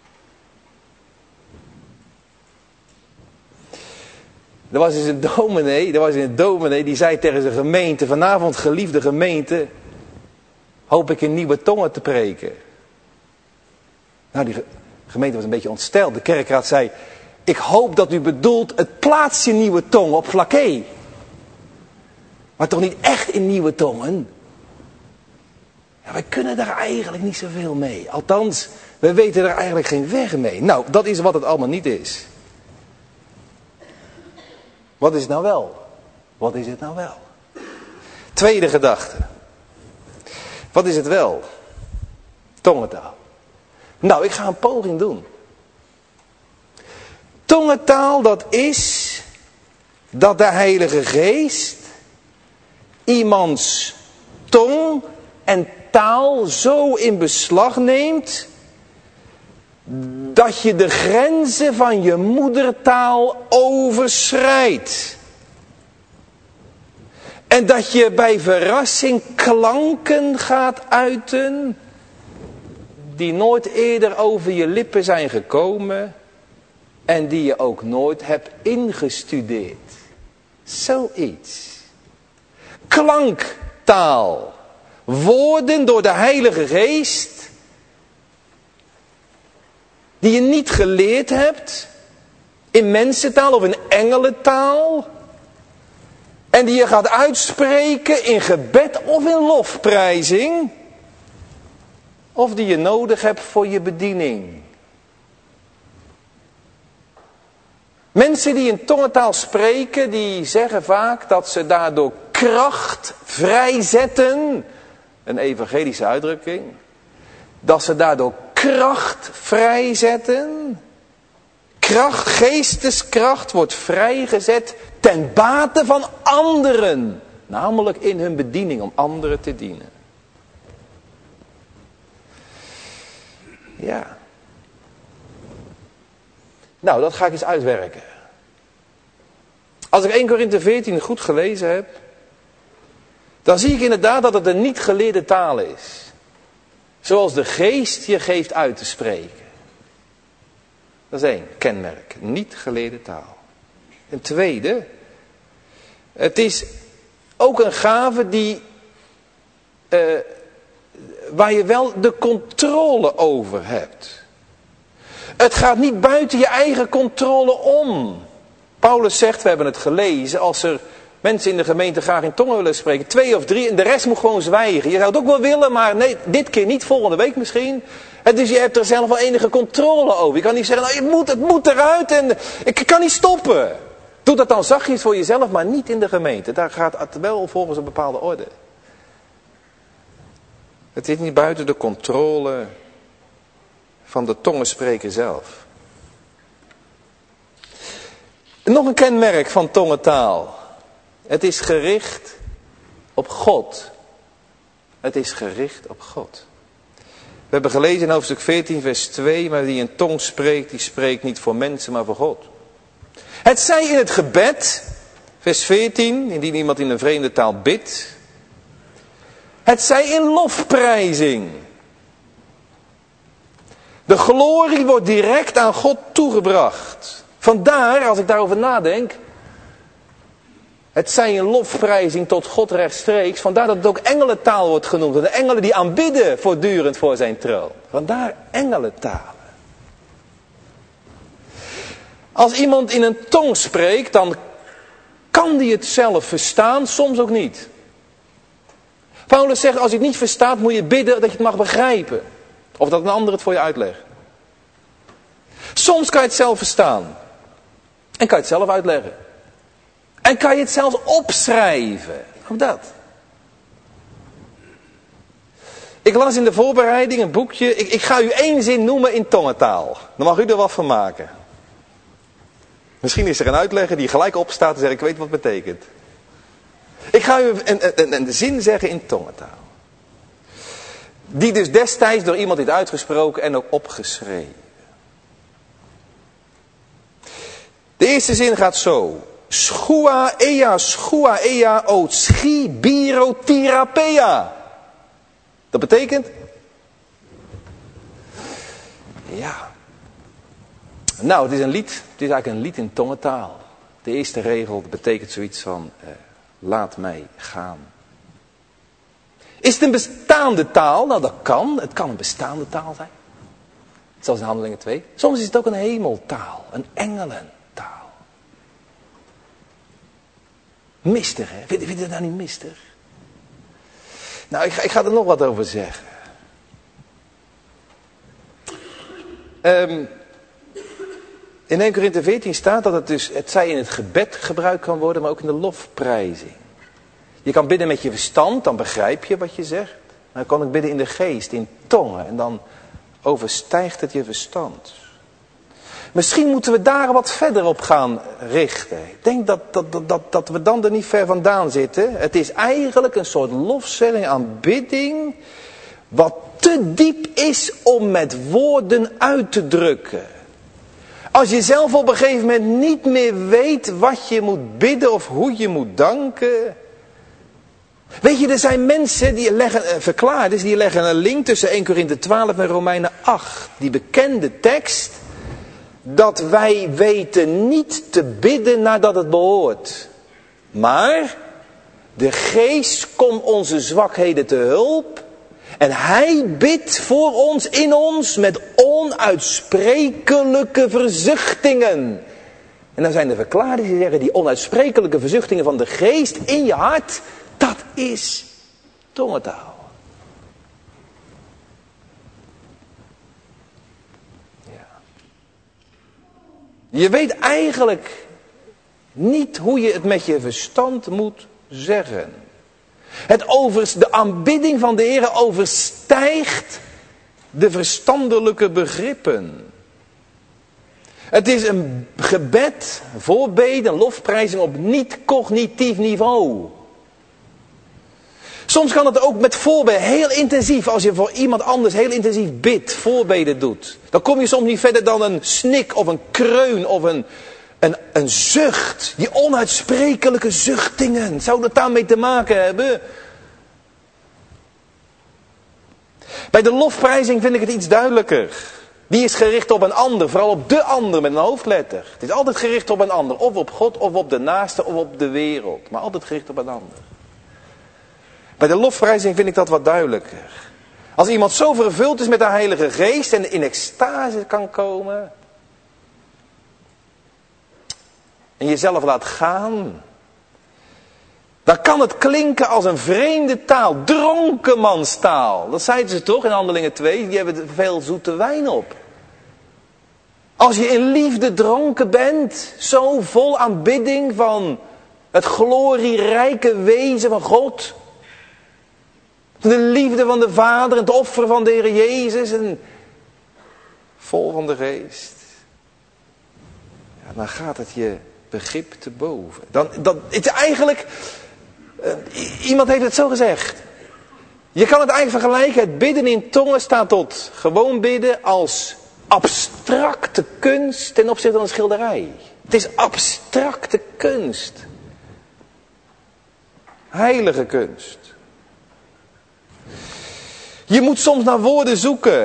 Er was eens een dominee, er was een dominee die zei tegen zijn gemeente, vanavond geliefde gemeente, hoop ik in nieuwe tongen te preken. Nou, die gemeente was een beetje ontsteld. De kerkraad zei, ik hoop dat u bedoelt het plaatsje nieuwe tongen op Vlakke. Maar toch niet echt in nieuwe tongen. Ja, wij kunnen daar eigenlijk niet zoveel mee. Althans, we weten er eigenlijk geen weg mee. Nou, dat is wat het allemaal niet is. Wat is het nou wel? Wat is het nou wel? Tweede gedachte. Wat is het wel? Tongentaal. Nou, ik ga een poging doen. Tongentaal, dat is dat de Heilige Geest iemands tong en taal zo in beslag neemt dat je de grenzen van je moedertaal overschrijdt. En dat je bij verrassing klanken gaat uiten die nooit eerder over je lippen zijn gekomen en die je ook nooit hebt ingestudeerd. Zoiets. Klanktaal. Woorden door de Heilige Geest die je niet geleerd hebt in mensentaal of in engelentaal. En die je gaat uitspreken in gebed of in lofprijzing. Of die je nodig hebt voor je bediening. Mensen die in tongentaal spreken, die zeggen vaak dat ze daardoor kracht vrijzetten. Een evangelische uitdrukking. Dat ze daardoor kracht vrijzetten. Kracht, geesteskracht wordt vrijgezet ten bate van anderen. Namelijk in hun bediening om anderen te dienen. Ja. Nou, dat ga ik eens uitwerken. Als ik Eerste Korinthe veertien goed gelezen heb, dan zie ik inderdaad dat het een niet geleerde taal is. Zoals de geest je geeft uit te spreken. Dat is één kenmerk. Niet geleerde taal. Een tweede. Het is ook een gave die, uh, waar je wel de controle over hebt. Het gaat niet buiten je eigen controle om. Paulus zegt, we hebben het gelezen, als er mensen in de gemeente graag in tongen willen spreken, twee of drie, en de rest moet gewoon zwijgen. Je zou het ook wel willen, maar nee, dit keer niet, volgende week misschien. En dus je hebt er zelf wel enige controle over. Je kan niet zeggen, nou, het moet, het moet eruit en ik kan niet stoppen. Doe dat dan zachtjes voor jezelf, maar niet in de gemeente. Daar gaat het wel volgens een bepaalde orde. Het is niet buiten de controle van de tongenspreker zelf. Nog een kenmerk van tongentaal. Het is gericht op God. Het is gericht op God. We hebben gelezen in hoofdstuk veertien vers twee, maar wie een tong spreekt, die spreekt niet voor mensen, maar voor God. Het zij in het gebed, vers veertien, indien iemand in een vreemde taal bidt. Het zij in lofprijzing. De glorie wordt direct aan God toegebracht. Vandaar, als ik daarover nadenk, het zij in lofprijzing tot God rechtstreeks. Vandaar dat het ook engelentaal wordt genoemd. De engelen die aanbidden voortdurend voor zijn troon. Vandaar engelentalen. Als iemand in een tong spreekt, dan kan die het zelf verstaan, soms ook niet. Paulus zegt, als je het niet verstaat, moet je bidden dat je het mag begrijpen. Of dat een ander het voor je uitlegt. Soms kan je het zelf verstaan. En kan je het zelf uitleggen. En kan je het zelfs opschrijven. Ook dat. Ik las in de voorbereiding een boekje. Ik, ik ga u één zin noemen in tongentaal. Dan mag u er wat van maken. Misschien is er een uitlegger die gelijk opstaat en zegt, ik weet wat het betekent. Ik ga u een, een, een zin zeggen in tongentaal. Die dus destijds door iemand is uitgesproken en ook opgeschreven. De eerste zin gaat zo. Schua ea, schua ea, o schi biro tirapea. Dat betekent? Ja. Nou, het is een lied. Het is eigenlijk een lied in tongentaal. De eerste regel betekent zoiets van, eh, laat mij gaan. Is het een bestaande taal? Nou, dat kan. Het kan een bestaande taal zijn. Zoals in Handelingen twee. Soms is het ook een hemeltaal. Een engelentaal. Mistig, hè? Vind, vind je dat nou niet mistig? Nou, ik ga, ik ga er nog wat over zeggen. Um, in Eerste Korinthe veertien staat dat het dus, het zij in het gebed gebruikt kan worden, maar ook in de lofprijzing. Je kan bidden met je verstand, dan begrijp je wat je zegt. Maar je kan ook bidden in de geest, in tongen, en dan overstijgt het je verstand. Misschien moeten we daar wat verder op gaan richten. Ik denk dat, dat, dat, dat, dat we dan er niet ver vandaan zitten. Het is eigenlijk een soort lofzegging, aanbidding, wat te diep is om met woorden uit te drukken. Als je zelf op een gegeven moment niet meer weet wat je moet bidden of hoe je moet danken. Weet je, er zijn mensen die leggen, verklaarders, die leggen een link tussen Eerste Korinthe twaalf en Romeinen acht. Die bekende tekst. Dat wij weten niet te bidden nadat het behoort. Maar de geest komt onze zwakheden te hulp. En hij bidt voor ons in ons met onuitsprekelijke verzuchtingen. En dan zijn er verklaarders die zeggen, die onuitsprekelijke verzuchtingen van de geest in je hart, dat is tongentaal. Je weet eigenlijk niet hoe je het met je verstand moet zeggen. Het overs, de aanbidding van de Heer overstijgt de verstandelijke begrippen. Het is een gebed, een voorbede, een lofprijzing op niet-cognitief niveau. Soms kan het ook met voorbeden heel intensief, als je voor iemand anders heel intensief bidt, voorbeden doet. Dan kom je soms niet verder dan een snik of een kreun of een, een, een zucht. Die onuitsprekelijke zuchtingen. Zou dat daarmee te maken hebben? Bij de lofprijzing vind ik het iets duidelijker. Die is gericht op een ander, vooral op de ander met een hoofdletter. Het is altijd gericht op een ander. Of op God, of op de naaste, of op de wereld. Maar altijd gericht op een ander. Bij de lofprijzing vind ik dat wat duidelijker. Als iemand zo vervuld is met de Heilige Geest en in extase kan komen. En jezelf laat gaan. Dan kan het klinken als een vreemde taal. Dronkenmanstaal. Dat zeiden ze toch in Handelingen twee. Die hebben veel zoete wijn op. Als je in liefde dronken bent. Zo vol aanbidding van het glorierijke wezen van God. De liefde van de Vader, het offer van de Heer Jezus. En vol van de Geest. Ja, dan gaat het je begrip te boven. Dan, dan, het is eigenlijk, uh, iemand heeft het zo gezegd. Je kan het eigenlijk vergelijken. Het bidden in tongen staat tot gewoon bidden als abstracte kunst ten opzichte van een schilderij. Het is abstracte kunst. Heilige kunst. Je moet soms naar woorden zoeken.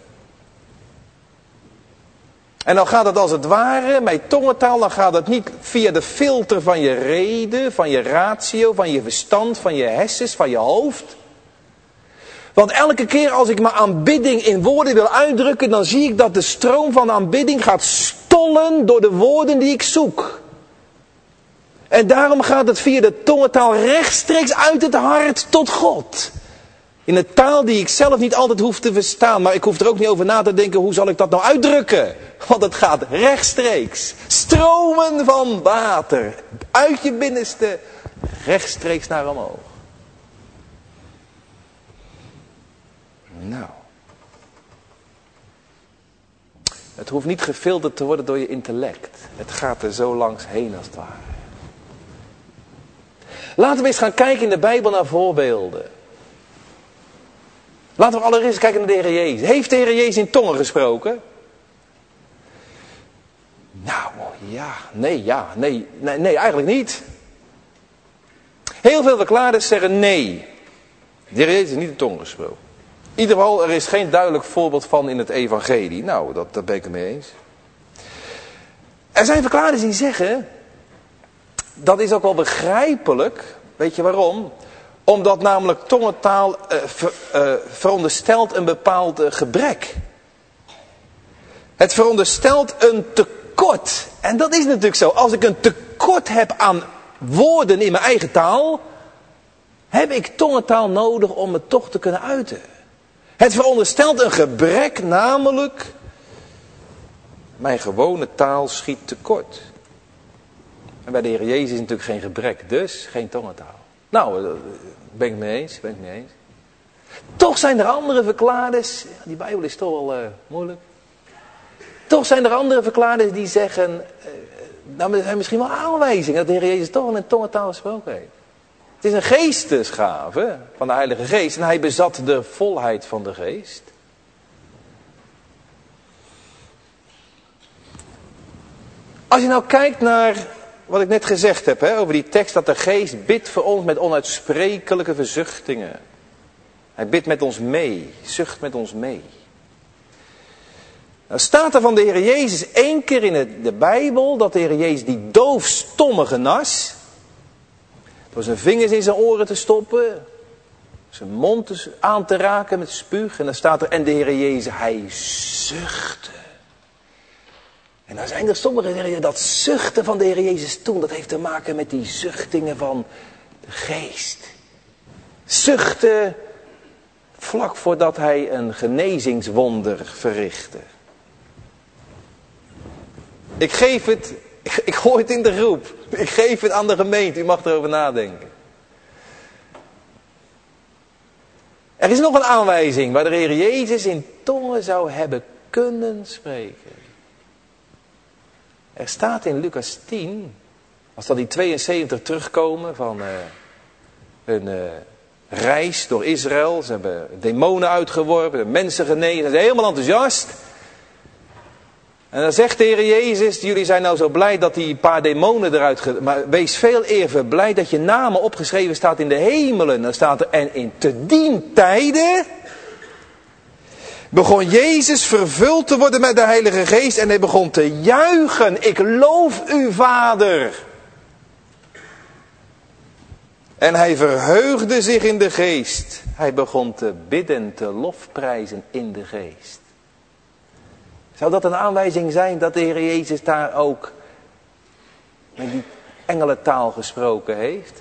En dan gaat het als het ware, met tongentaal, dan gaat het niet via de filter van je reden, van je ratio, van je verstand, van je hersens, van je hoofd. Want elke keer als ik mijn aanbidding in woorden wil uitdrukken, dan zie ik dat de stroom van aanbidding gaat stollen door de woorden die ik zoek. En daarom gaat het via de tongentaal rechtstreeks uit het hart tot God. In een taal die ik zelf niet altijd hoef te verstaan. Maar ik hoef er ook niet over na te denken, hoe zal ik dat nou uitdrukken? Want het gaat rechtstreeks. Stromen van water. Uit je binnenste. Rechtstreeks naar omhoog. Nou. Het hoeft niet gefilterd te worden door je intellect. Het gaat er zo langs heen als het ware. Laten we eens gaan kijken in de Bijbel naar voorbeelden. Laten we allereerst kijken naar de Heer Jezus. Heeft de Heer Jezus in tongen gesproken? Nou, ja, nee, ja, nee, nee, nee, eigenlijk niet. Heel veel verklaarders zeggen nee. De Heer Jezus is niet in tongen gesproken. In ieder geval, er is geen duidelijk voorbeeld van in het evangelie. Nou, dat, dat ben ik het mee eens. Er zijn verklaarders die zeggen, dat is ook wel begrijpelijk. Weet je waarom? Omdat namelijk tongentaal uh, ver, uh, veronderstelt een bepaald uh, gebrek. Het veronderstelt een tekort. En dat is natuurlijk zo. Als ik een tekort heb aan woorden in mijn eigen taal, heb ik tongentaal nodig om het toch te kunnen uiten. Het veronderstelt een gebrek, namelijk mijn gewone taal schiet tekort. En bij de Heer Jezus is natuurlijk geen gebrek, dus geen tongentaal. Nou, daar ben ik het mee eens, ben ik het mee eens. Toch zijn er andere verklaarders, die Bijbel is toch wel uh, moeilijk. Toch zijn er andere verklaarders die zeggen, uh, nou, er zijn misschien wel aanwijzingen dat de Heer Jezus toch wel in tongentaal gesproken heeft. Het is een geestesgave van de Heilige Geest en hij bezat de volheid van de Geest. Als je nou kijkt naar wat ik net gezegd heb, hè, over die tekst dat de Geest bidt voor ons met onuitsprekelijke verzuchtingen. Hij bidt met ons mee, zucht met ons mee. Nou staat er van de Heer Jezus één keer in het, de Bijbel dat de Heer Jezus die doofstomme genas. Door zijn vingers in zijn oren te stoppen. Zijn mond aan te raken met spuug. En dan staat er, en de Heer Jezus, hij zuchtte. En dan zijn er sommigen die zeggen, dat zuchten van de Heer Jezus toen, dat heeft te maken met die zuchtingen van de Geest. Zuchten vlak voordat hij een genezingswonder verrichtte. Ik geef het, ik, ik gooi het in de groep. Ik geef het aan de gemeente, u mag erover nadenken. Er is nog een aanwijzing waar de Heer Jezus in tongen zou hebben kunnen spreken. Er staat in Lucas tien, als dan die tweeënzeventig terugkomen van uh, hun uh, reis door Israël. Ze hebben demonen uitgeworpen, mensen genezen, ze zijn helemaal enthousiast. En dan zegt de Heer Jezus, jullie zijn nou zo blij dat die paar demonen eruit... Ge- maar wees veel eer verblijd dat je namen opgeschreven staat in de hemelen. Dan staat er, en in te dien tijden begon Jezus vervuld te worden met de Heilige Geest en hij begon te juichen. Ik loof u, Vader. En hij verheugde zich in de Geest. Hij begon te bidden, te lofprijzen in de Geest. Zou dat een aanwijzing zijn dat de Heer Jezus daar ook met die engelentaal gesproken heeft?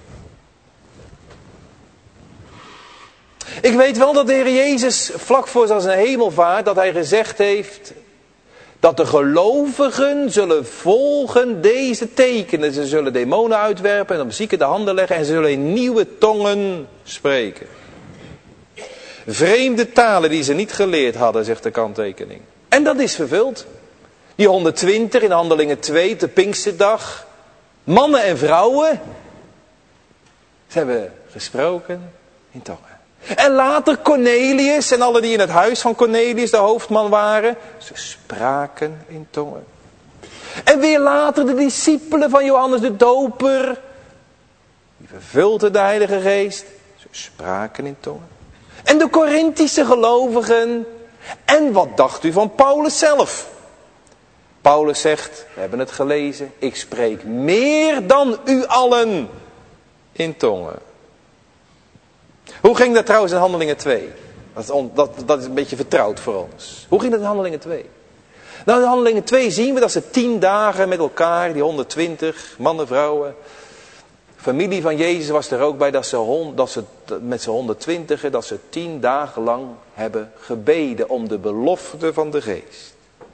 Ik weet wel dat de Heer Jezus vlak voor zijn hemelvaart, dat hij gezegd heeft dat de gelovigen zullen volgen deze tekenen. Ze zullen demonen uitwerpen en op zieken de handen leggen en ze zullen in nieuwe tongen spreken. Vreemde talen die ze niet geleerd hadden, zegt de kanttekening. En dat is vervuld. Die honderdtwintig in Handelingen twee, de Pinksterdag. Mannen en vrouwen. Ze hebben gesproken in tongen. En later Cornelius en alle die in het huis van Cornelius de hoofdman waren. Ze spraken in tongen. En weer later de discipelen van Johannes de Doper. Die vervulden de Heilige Geest. Ze spraken in tongen. En de Korinthische gelovigen. En wat dacht u van Paulus zelf? Paulus zegt, we hebben het gelezen, ik spreek meer dan u allen in tongen. Hoe ging dat trouwens in Handelingen twee? Dat is, on, dat, dat is een beetje vertrouwd voor ons. Hoe ging dat in Handelingen twee? Nou, in Handelingen twee zien we dat ze tien dagen met elkaar, die honderdtwintig mannen, vrouwen, Familie van Jezus was er ook bij dat ze, hond, dat ze met z'n honderdtwintigen, dat ze tien dagen lang hebben gebeden om de belofte van de Geest.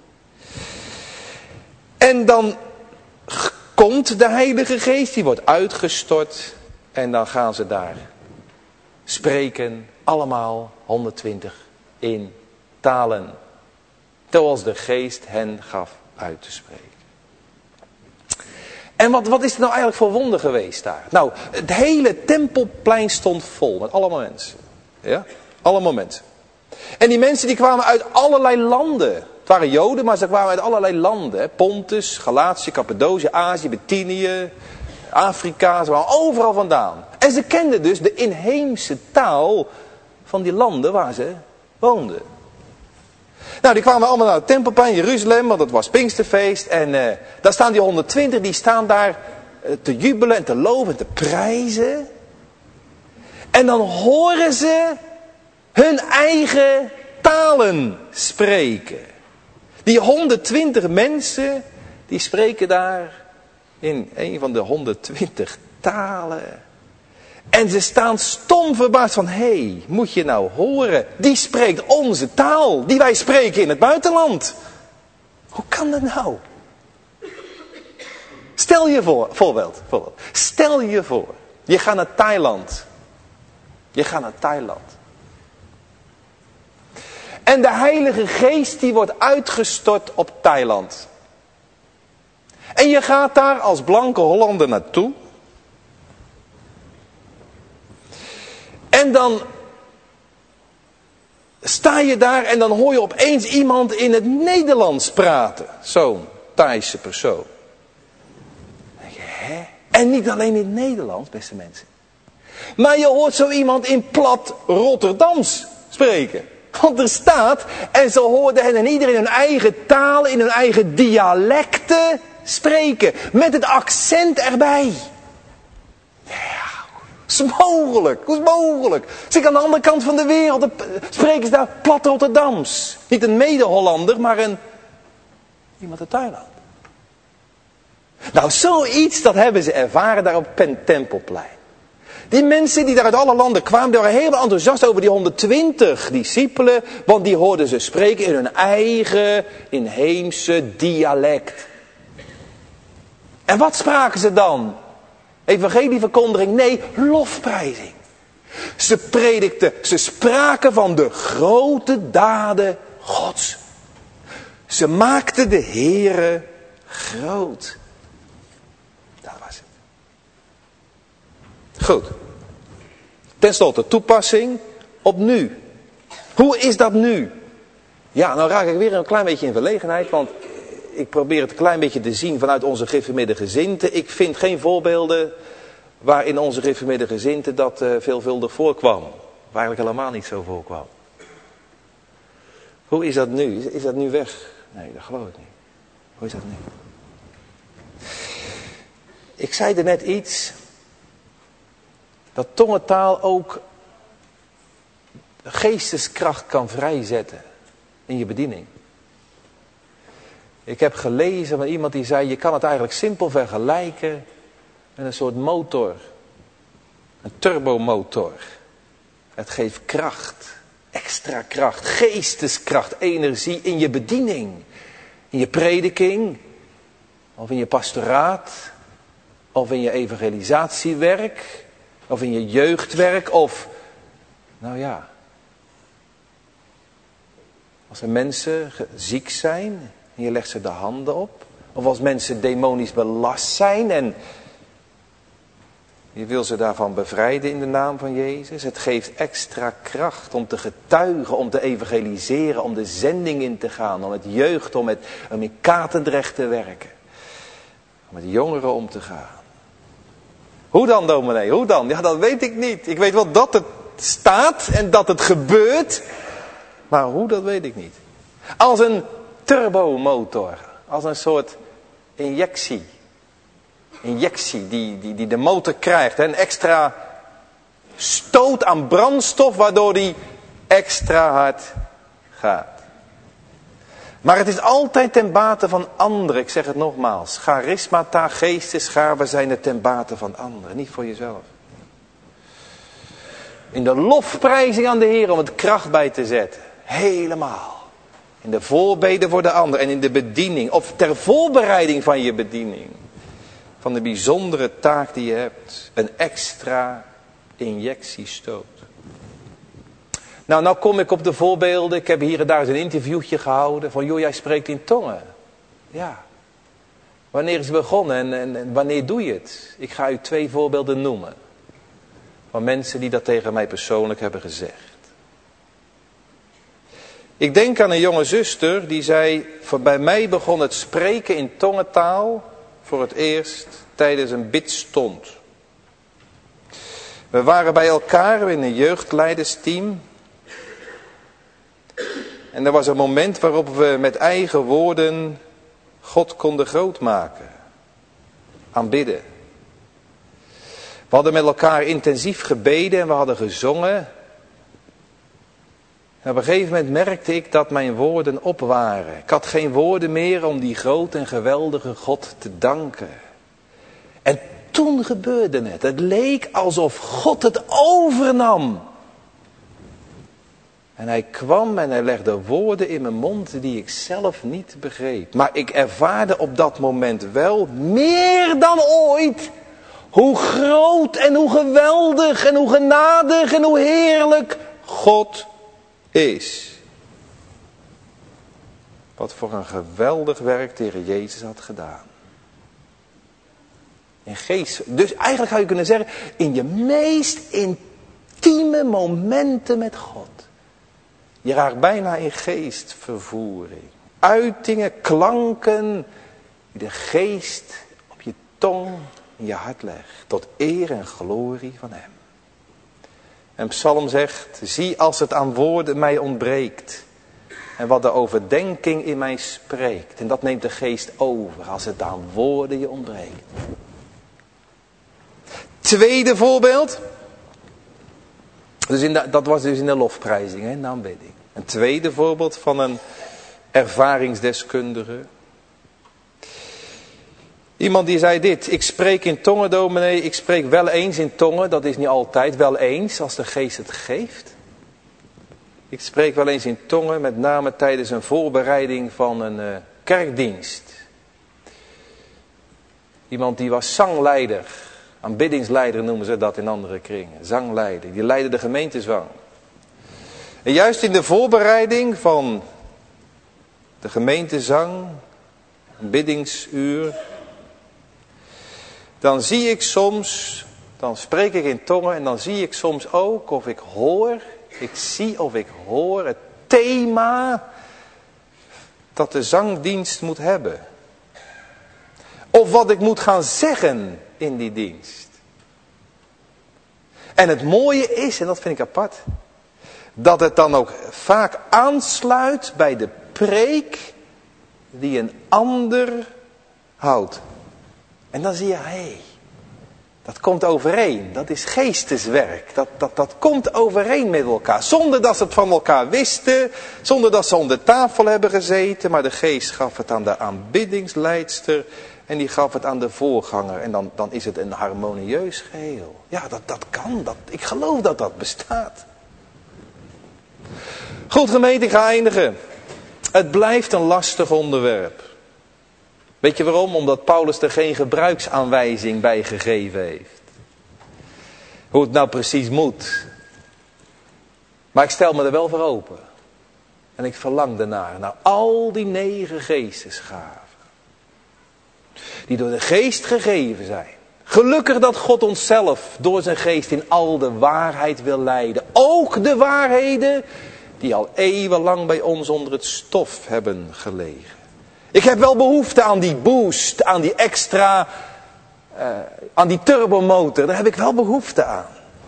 En dan komt de Heilige Geest, die wordt uitgestort en dan gaan ze daar spreken, allemaal honderdtwintig in talen. Zoals de Geest hen gaf uit te spreken. En wat, wat is er nou eigenlijk voor wonder geweest daar? Nou, het hele tempelplein stond vol met allemaal mensen. Ja, allemaal mensen. En die mensen die kwamen uit allerlei landen. Het waren Joden, maar ze kwamen uit allerlei landen. Hè. Pontus, Galatië, Cappadocië, Azië, Bithynië, Afrika. Ze kwamen overal vandaan. En ze kenden dus de inheemse taal van die landen waar ze woonden. Nou, die kwamen allemaal naar het tempelplein Jeruzalem, want het was Pinksterfeest. En uh, daar staan die honderdtwintig, die staan daar uh, te jubelen en te loven en te prijzen. En dan horen ze hun eigen talen spreken. Die honderdtwintig mensen, die spreken daar in een van de honderdtwintig talen. En ze staan stom verbaasd van, hé, hey, moet je nou horen, die spreekt onze taal, die wij spreken in het buitenland. Hoe kan dat nou? Stel je voor, voorbeeld, voorbeeld. Stel je voor, je gaat naar Thailand. Je gaat naar Thailand. En de Heilige Geest die wordt uitgestort op Thailand. En je gaat daar als blanke Hollander naartoe. En dan sta je daar en dan hoor je opeens iemand in het Nederlands praten. Zo'n Thaise persoon. Dan denk je, hè? En niet alleen in het Nederlands, beste mensen. Maar je hoort zo iemand in plat Rotterdams spreken. Want er staat, en ze hoorden hen en iedereen in hun eigen taal, in hun eigen dialecten spreken. Met het accent erbij. Ja. Hoe is het mogelijk? Hoe is het mogelijk? Zeg, aan de andere kant van de wereld spreken ze daar plat Rotterdams. Niet een mede-Hollander, maar een iemand uit Thailand. Nou, zoiets, dat hebben ze ervaren daar op het Tempelplein. Die mensen die daar uit alle landen kwamen, die waren heel enthousiast over die honderdtwintig discipelen, want die hoorden ze spreken in hun eigen inheemse dialect. En wat spraken ze dan? Evangelieverkondiging? Nee, lofprijzing. Ze predikten, ze spraken van de grote daden Gods. Ze maakten de Heere groot. Dat was het. Goed. Ten slotte, toepassing op nu. Hoe is dat nu? Ja, nou raak ik weer een klein beetje in verlegenheid, want ik probeer het een klein beetje te zien vanuit onze gereformeerde gezindte. Ik vind geen voorbeelden waar in onze gereformeerde gezindte dat uh, veelvuldig voorkwam. Waar eigenlijk helemaal niet zo voorkwam. Hoe is dat nu? Is, is dat nu weg? Nee, dat geloof ik niet. Hoe is dat nu? Ik zei er net iets. Dat tongentaal ook geesteskracht kan vrijzetten in je bediening. Ik heb gelezen van iemand die zei, je kan het eigenlijk simpel vergelijken met een soort motor. Een turbomotor. Het geeft kracht, extra kracht, geesteskracht, energie in je bediening. In je prediking, of in je pastoraat, of in je evangelisatiewerk, of in je jeugdwerk, of, nou ja, als er mensen ziek zijn en je legt ze de handen op. Of als mensen demonisch belast zijn en je wil ze daarvan bevrijden in de naam van Jezus. Het geeft extra kracht om te getuigen, om te evangeliseren, om de zending in te gaan. Om met jeugd, om, met, om in Katendrecht te werken. Om met jongeren om te gaan. Hoe dan, dominee? Hoe dan? Ja, dat weet ik niet. Ik weet wel dat het staat en dat het gebeurt. Maar hoe, dat weet ik niet. Als een turbomotor. Als een soort injectie. Injectie die, die, die de motor krijgt. Een extra stoot aan brandstof waardoor die extra hard gaat. Maar het is altijd ten bate van anderen. Ik zeg het nogmaals. Charismata, geestesgaven zijn het ten bate van anderen. Niet voor jezelf. In de lofprijzing aan de Heer om het kracht bij te zetten. Helemaal. In de voorbeden voor de ander. En in de bediening. Of ter voorbereiding van je bediening. Van de bijzondere taak die je hebt. Een extra injectiestoot. Nou, nou kom ik op de voorbeelden. Ik heb hier en daar eens een interviewtje gehouden. Van, joh, jij spreekt in tongen. Ja. Wanneer is het begonnen en, en, en wanneer doe je het? Ik ga u twee voorbeelden noemen. Van mensen die dat tegen mij persoonlijk hebben gezegd. Ik denk aan een jonge zuster die zei, van bij mij begon het spreken in tongentaal voor het eerst tijdens een bidstond. We waren bij elkaar in een jeugdleidersteam. En er was een moment waarop we met eigen woorden God konden grootmaken. Aanbidden. We hadden met elkaar intensief gebeden en we hadden gezongen. En op een gegeven moment merkte ik dat mijn woorden op waren. Ik had geen woorden meer om die grote en geweldige God te danken. En toen gebeurde het. Het leek alsof God het overnam. En hij kwam en hij legde woorden in mijn mond die ik zelf niet begreep. Maar ik ervaarde op dat moment wel meer dan ooit hoe groot en hoe geweldig en hoe genadig en hoe heerlijk God is. Wat voor een geweldig werk de Heer Jezus had gedaan. In geest, dus eigenlijk zou je kunnen zeggen, in je meest intieme momenten met God. Je raakt bijna in geestvervoering. Uitingen, klanken, die de geest op je tong in je hart legt. Tot eer en glorie van hem. En Psalm zegt, zie als het aan woorden mij ontbreekt. En wat de overdenking in mij spreekt. En dat neemt de geest over als het aan woorden je ontbreekt. Tweede voorbeeld. Dus in de, dat was dus in de lofprijzing, hè, in de aanbidding. Een tweede voorbeeld van een ervaringsdeskundige. Iemand die zei dit, ik spreek in tongen, dominee, ik spreek wel eens in tongen, dat is niet altijd, wel eens als de geest het geeft. Ik spreek wel eens in tongen, met name tijdens een voorbereiding van een uh, kerkdienst. Iemand die was zangleider, aanbiddingsleider noemen ze dat in andere kringen, zangleider, die leidde de gemeentezang. En juist in de voorbereiding van de gemeentezang, een biddingsuur, dan zie ik soms, dan spreek ik in tongen en dan zie ik soms ook of ik hoor, ik zie of ik hoor het thema dat de zangdienst moet hebben. Of wat ik moet gaan zeggen in die dienst. En het mooie is, en dat vind ik apart, dat het dan ook vaak aansluit bij de preek die een ander houdt. En dan zie je, hé, hey, dat komt overeen. Dat is geesteswerk. Dat, dat, dat komt overeen met elkaar. Zonder dat ze het van elkaar wisten. Zonder dat ze om de tafel hebben gezeten. Maar de geest gaf het aan de aanbiddingsleidster. En die gaf het aan de voorganger. En dan, dan is het een harmonieus geheel. Ja, dat, dat kan. Dat, ik geloof dat dat bestaat. Goed gemeente, ik ga eindigen. Het blijft een lastig onderwerp. Weet je waarom? Omdat Paulus er geen gebruiksaanwijzing bij gegeven heeft. Hoe het nou precies moet. Maar ik stel me er wel voor open. En ik verlang ernaar. Naar al die negen geestesgaven. Die door de geest gegeven zijn. Gelukkig dat God onszelf door zijn geest in al de waarheid wil leiden. Ook de waarheden die al eeuwenlang bij ons onder het stof hebben gelegen. Ik heb wel behoefte aan die boost, aan die extra, uh, aan die turbomotor. Daar heb ik wel behoefte aan.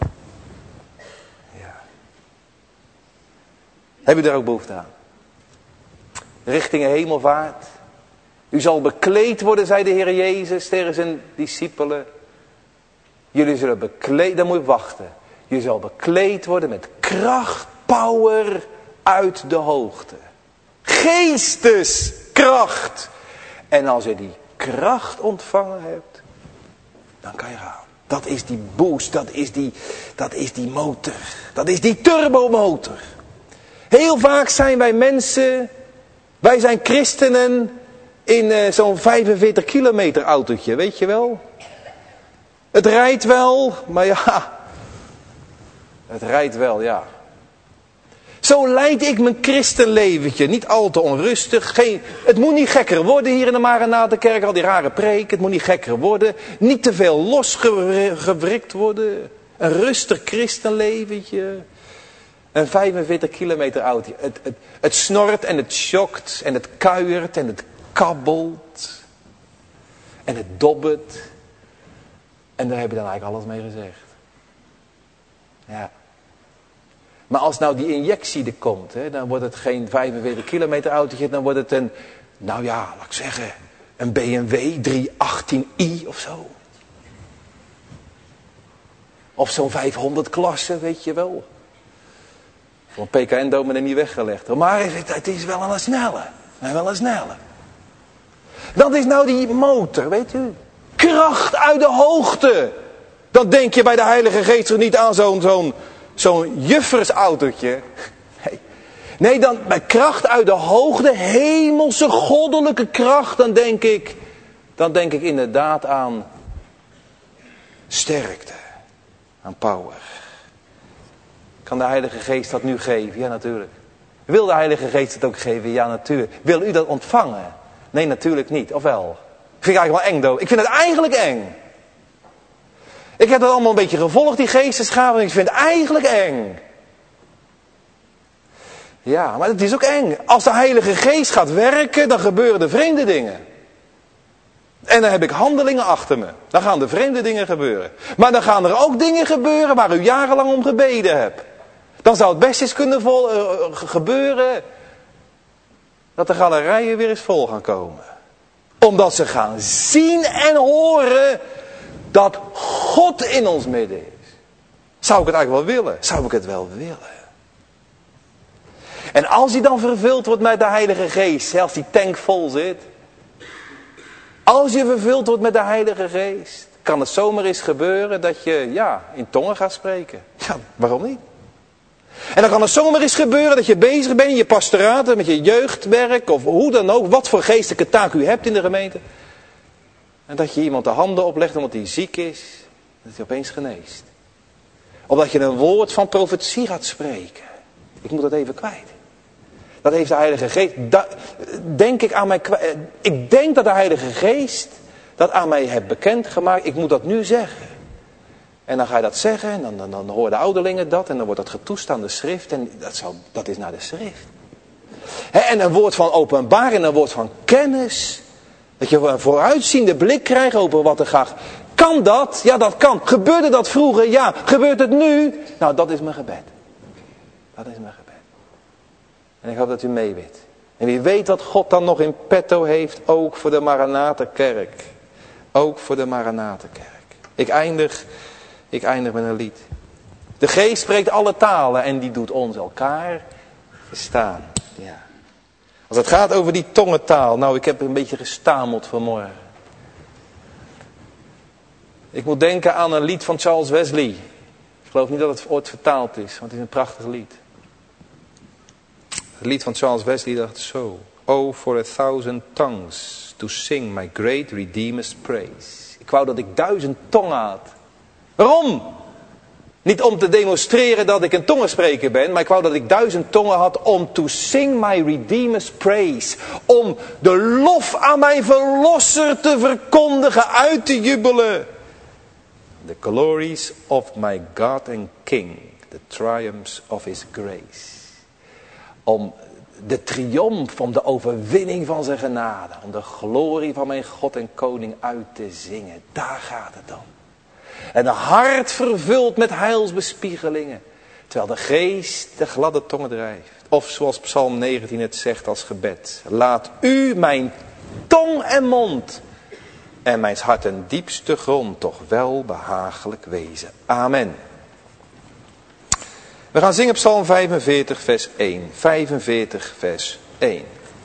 Ja. Heb u daar ook behoefte aan? Richting de hemelvaart. U zal bekleed worden, zei de Heer Jezus tegen zijn discipelen. Jullie zullen bekleed, dan moet je wachten. Je zal bekleed worden met kracht, power uit de hoogte. geesteskracht. En als je die kracht ontvangen hebt, dan kan je gaan. Dat is die boost, dat is die, dat is die motor. Dat is die turbomotor. Heel vaak zijn wij mensen, wij zijn christenen in uh, zo'n vijfenveertig kilometer autootje, weet je wel. Het rijdt wel, maar ja, het rijdt wel, ja. Zo leid ik mijn christenleventje, niet al te onrustig. Geen, het moet niet gekker worden hier in de Maranatenkerk, al die rare preken. Het moet niet gekker worden, niet te veel losgewrikt worden. Een rustig christenleventje. Een vijfenveertig kilometer autootje. Het, het, het snort en het schokt en het kuiert en het kabbelt. En het dobbert. En daar heb je dan eigenlijk alles mee gezegd. Ja. Maar als nou die injectie er komt, hè, dan wordt het geen vijfenveertig kilometer autootje, dan wordt het een, nou ja, laat ik zeggen, een B M W driehonderdachttien i of zo. Of zo'n vijfhonderd klasse, weet je wel. Voor een P K N-dominee niet weggelegd. Maar het, het is wel een snelle. Wel een snelle. Dat is nou die motor, weet u. Kracht uit de hoogte. Dan denk je bij de Heilige Geest er niet aan zo'n zo'n zo'n juffersautootje. Nee. nee, dan bij kracht uit de hoogte, hemelse, goddelijke kracht, dan denk ik, dan denk ik inderdaad aan sterkte, aan power. Kan de Heilige Geest dat nu geven? Ja, natuurlijk. Wil de Heilige Geest het ook geven? Ja, natuurlijk. Wil u dat ontvangen? Nee, natuurlijk niet. Of wel? Ik vind het eigenlijk wel eng, dood. Ik vind het eigenlijk eng. Ik heb dat allemaal een beetje gevolgd, die geestesgaven. En ik vind het eigenlijk eng. Ja, maar het is ook eng. Als de Heilige Geest gaat werken, dan gebeuren er vreemde dingen. En dan heb ik handelingen achter me. Dan gaan er vreemde dingen gebeuren. Maar dan gaan er ook dingen gebeuren waar u jarenlang om gebeden hebt. Dan zou het best eens kunnen vol, uh, gebeuren dat de galerijen weer eens vol gaan komen. Omdat ze gaan zien en horen dat God in ons midden is. Zou ik het eigenlijk wel willen? Zou ik het wel willen? En als hij dan vervuld wordt met de Heilige Geest, als die tank vol zit. Als je vervuld wordt met de Heilige Geest, kan het zomaar eens gebeuren dat je ja, in tongen gaat spreken. Ja, waarom niet? En dan kan het zomaar eens gebeuren dat je bezig bent in je pastoraat, met je jeugdwerk of hoe dan ook, wat voor geestelijke taak u hebt in de gemeente. En dat je iemand de handen oplegt omdat hij ziek is, dat hij opeens geneest. Of dat je een woord van profetie gaat spreken. Ik moet dat even kwijt. Dat heeft de Heilige Geest, da, denk ik aan mij kwijt. Ik denk dat de Heilige Geest dat aan mij heeft bekendgemaakt. Ik moet dat nu zeggen. En dan ga je dat zeggen en dan, dan, dan horen de ouderlingen dat. En dan wordt dat getoetst aan de schrift. En dat, zou, dat is naar de schrift. He, en een woord van openbaring, een woord van kennis. Dat je een vooruitziende blik krijgt over wat er gaat. Kan dat? Ja, dat kan. Gebeurde dat vroeger? Ja. Gebeurt het nu? Nou, dat is mijn gebed. Dat is mijn gebed. En ik hoop dat u mee weet. En wie weet wat God dan nog in petto heeft, ook voor de Maranatenkerk. Ook voor de Maranatenkerk. Ik eindig, ik eindig met een lied. De Geest spreekt alle talen en die doet ons elkaar verstaan. Ja. Als het gaat over die tongentaal, nou ik heb een beetje gestameld vanmorgen. Ik moet denken aan een lied van Charles Wesley. Ik geloof niet dat het ooit vertaald is, want het is een prachtig lied. Het lied van Charles Wesley dacht zo. Oh, for a thousand tongues to sing my great Redeemer's praise. Ik wou dat ik duizend tongen had. Waarom? Niet om te demonstreren dat ik een tongenspreker ben, maar ik wou dat ik duizend tongen had om to sing my Redeemer's praise. Om de lof aan mijn verlosser te verkondigen, uit te jubelen. The glories of my God and King, the triumphs of his grace. Om de triomf, om de overwinning van zijn genade. Om de glorie van mijn God en Koning uit te zingen. Daar gaat het om. En een hart vervuld met heilsbespiegelingen. Terwijl de geest de gladde tongen drijft. Of zoals Psalm negentien het zegt als gebed. Laat u mijn tong en mond en mijn hart en diepste grond toch wel behagelijk wezen. Amen. We gaan zingen Psalm vijfenveertig vers één. vijfenveertig vers één.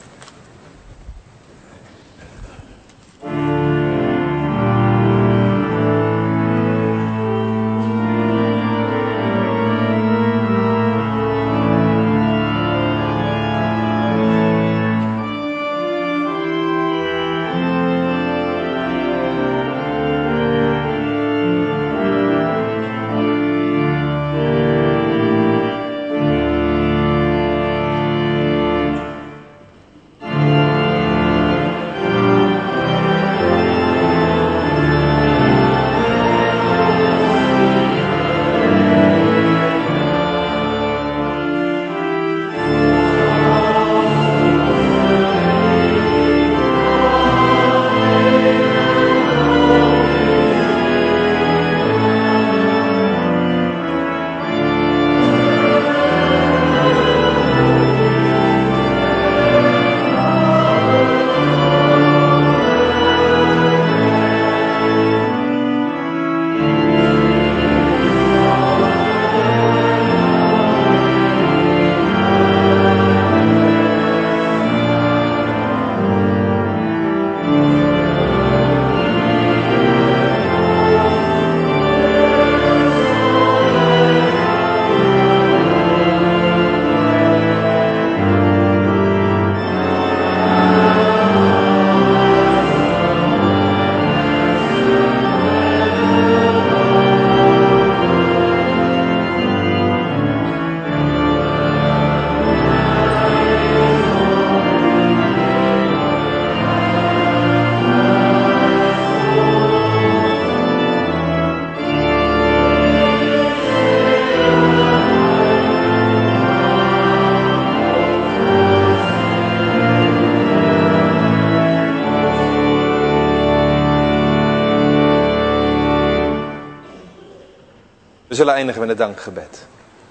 zullen eindigen met een dankgebed.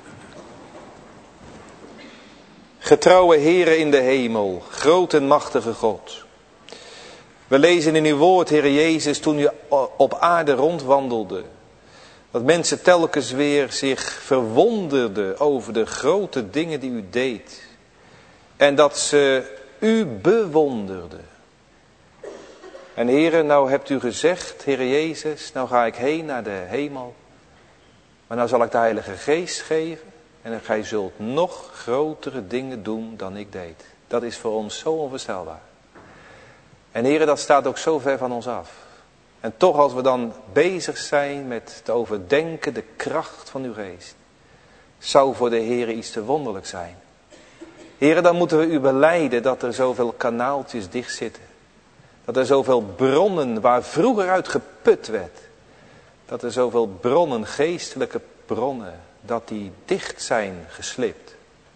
Getrouwe Heere in de hemel, groot en machtige God. We lezen in uw woord, Heere Jezus, toen u op aarde rondwandelde, dat mensen telkens weer zich verwonderden over de grote dingen die u deed. En dat ze u bewonderden. En Heere, nou hebt u gezegd, Heere Jezus, nou ga ik heen naar de hemel. Maar nou zal ik de Heilige Geest geven. En gij zult nog grotere dingen doen dan ik deed. Dat is voor ons zo onvoorstelbaar. En Heere, dat staat ook zo ver van ons af. En toch als we dan bezig zijn met te overdenken de kracht van uw geest. Zou voor de Heere iets te wonderlijk zijn. Heere, dan moeten we u belijden dat er zoveel kanaaltjes dicht zitten. Dat er zoveel bronnen waar vroeger uit geput werd. Dat er zoveel bronnen, geestelijke bronnen, dat die dicht zijn geslipt.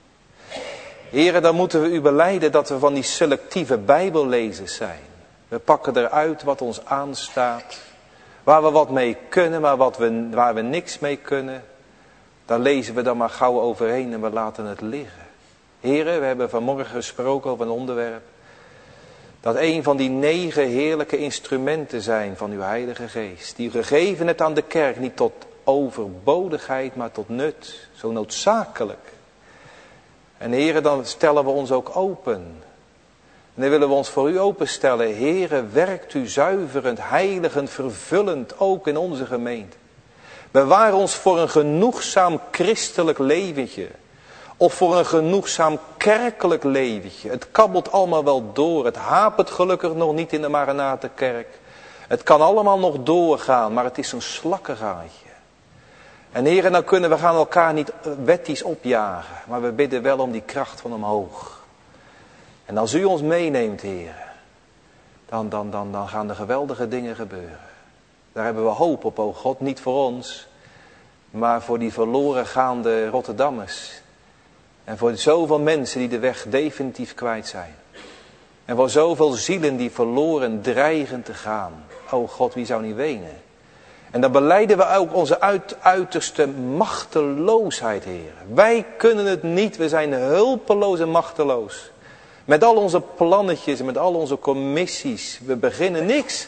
Heere, dan moeten we u belijden dat we van die selectieve bijbellezers zijn. We pakken eruit wat ons aanstaat. Waar we wat mee kunnen, maar wat we, waar we niks mee kunnen. Daar lezen we dan maar gauw overheen en we laten het liggen. Heere, we hebben vanmorgen gesproken over een onderwerp. Dat een van die negen heerlijke instrumenten zijn van uw Heilige Geest. Die u gegeven hebt aan de kerk, niet tot overbodigheid, maar tot nut. Zo noodzakelijk. En Heere, dan stellen we ons ook open. En dan willen we ons voor u openstellen. Heere, werkt u zuiverend, heiligend, vervullend, ook in onze gemeente. Bewaar ons voor een genoegzaam christelijk leventje. Of voor een genoegzaam kerkelijk leventje. Het kabbelt allemaal wel door. Het hapert gelukkig nog niet in de Maranatenkerk. Het kan allemaal nog doorgaan, maar het is een slakkengaatje. En heren, nou kunnen we gaan elkaar niet wettisch opjagen. Maar we bidden wel om die kracht van omhoog. En als u ons meeneemt, heren. Dan, dan, dan, dan gaan er geweldige dingen gebeuren. Daar hebben we hoop op, o God. Niet voor ons. Maar voor die verloren gaande Rotterdammers. En voor zoveel mensen die de weg definitief kwijt zijn. En voor zoveel zielen die verloren dreigen te gaan. O God, wie zou niet wenen? En dan belijden we ook onze uit, uiterste machteloosheid, Heer. Wij kunnen het niet, we zijn hulpeloos en machteloos. Met al onze plannetjes en met al onze commissies, we beginnen niks.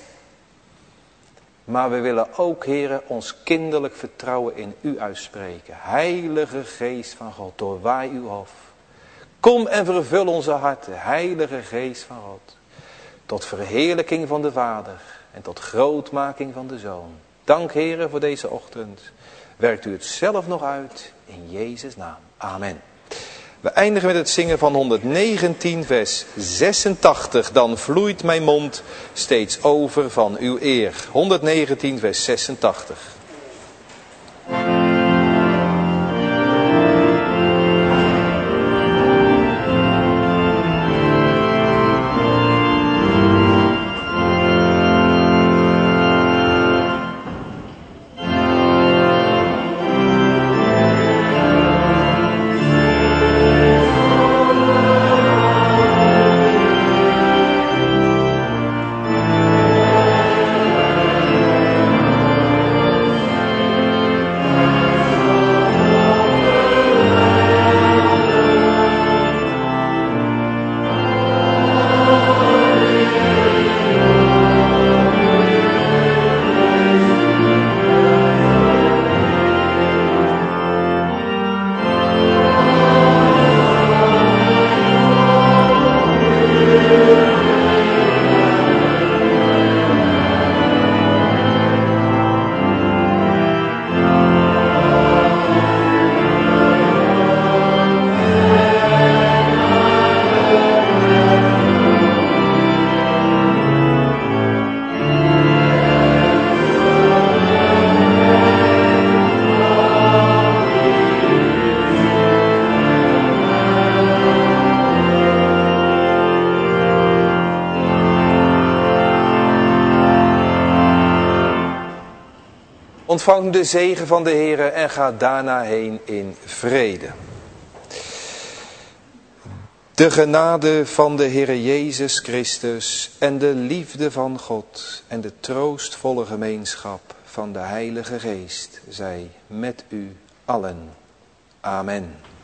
Maar we willen ook, Heer, ons kinderlijk vertrouwen in u uitspreken. Heilige Geest van God, doorwaai uw hof. Kom en vervul onze harten, Heilige Geest van God. Tot verheerlijking van de Vader en tot grootmaking van de Zoon. Dank, Heere, voor deze ochtend. Werkt u het zelf nog uit in Jezus' naam. Amen. We eindigen met het zingen van honderdnegentien vers zesentachtig. Dan vloeit mijn mond steeds over van uw eer. honderdnegentien vers zesentachtig. Ontvang de zegen van de Heere en ga daarna heen in vrede. De genade van de Heere Jezus Christus en de liefde van God en de troostvolle gemeenschap van de Heilige Geest zij met u allen. Amen.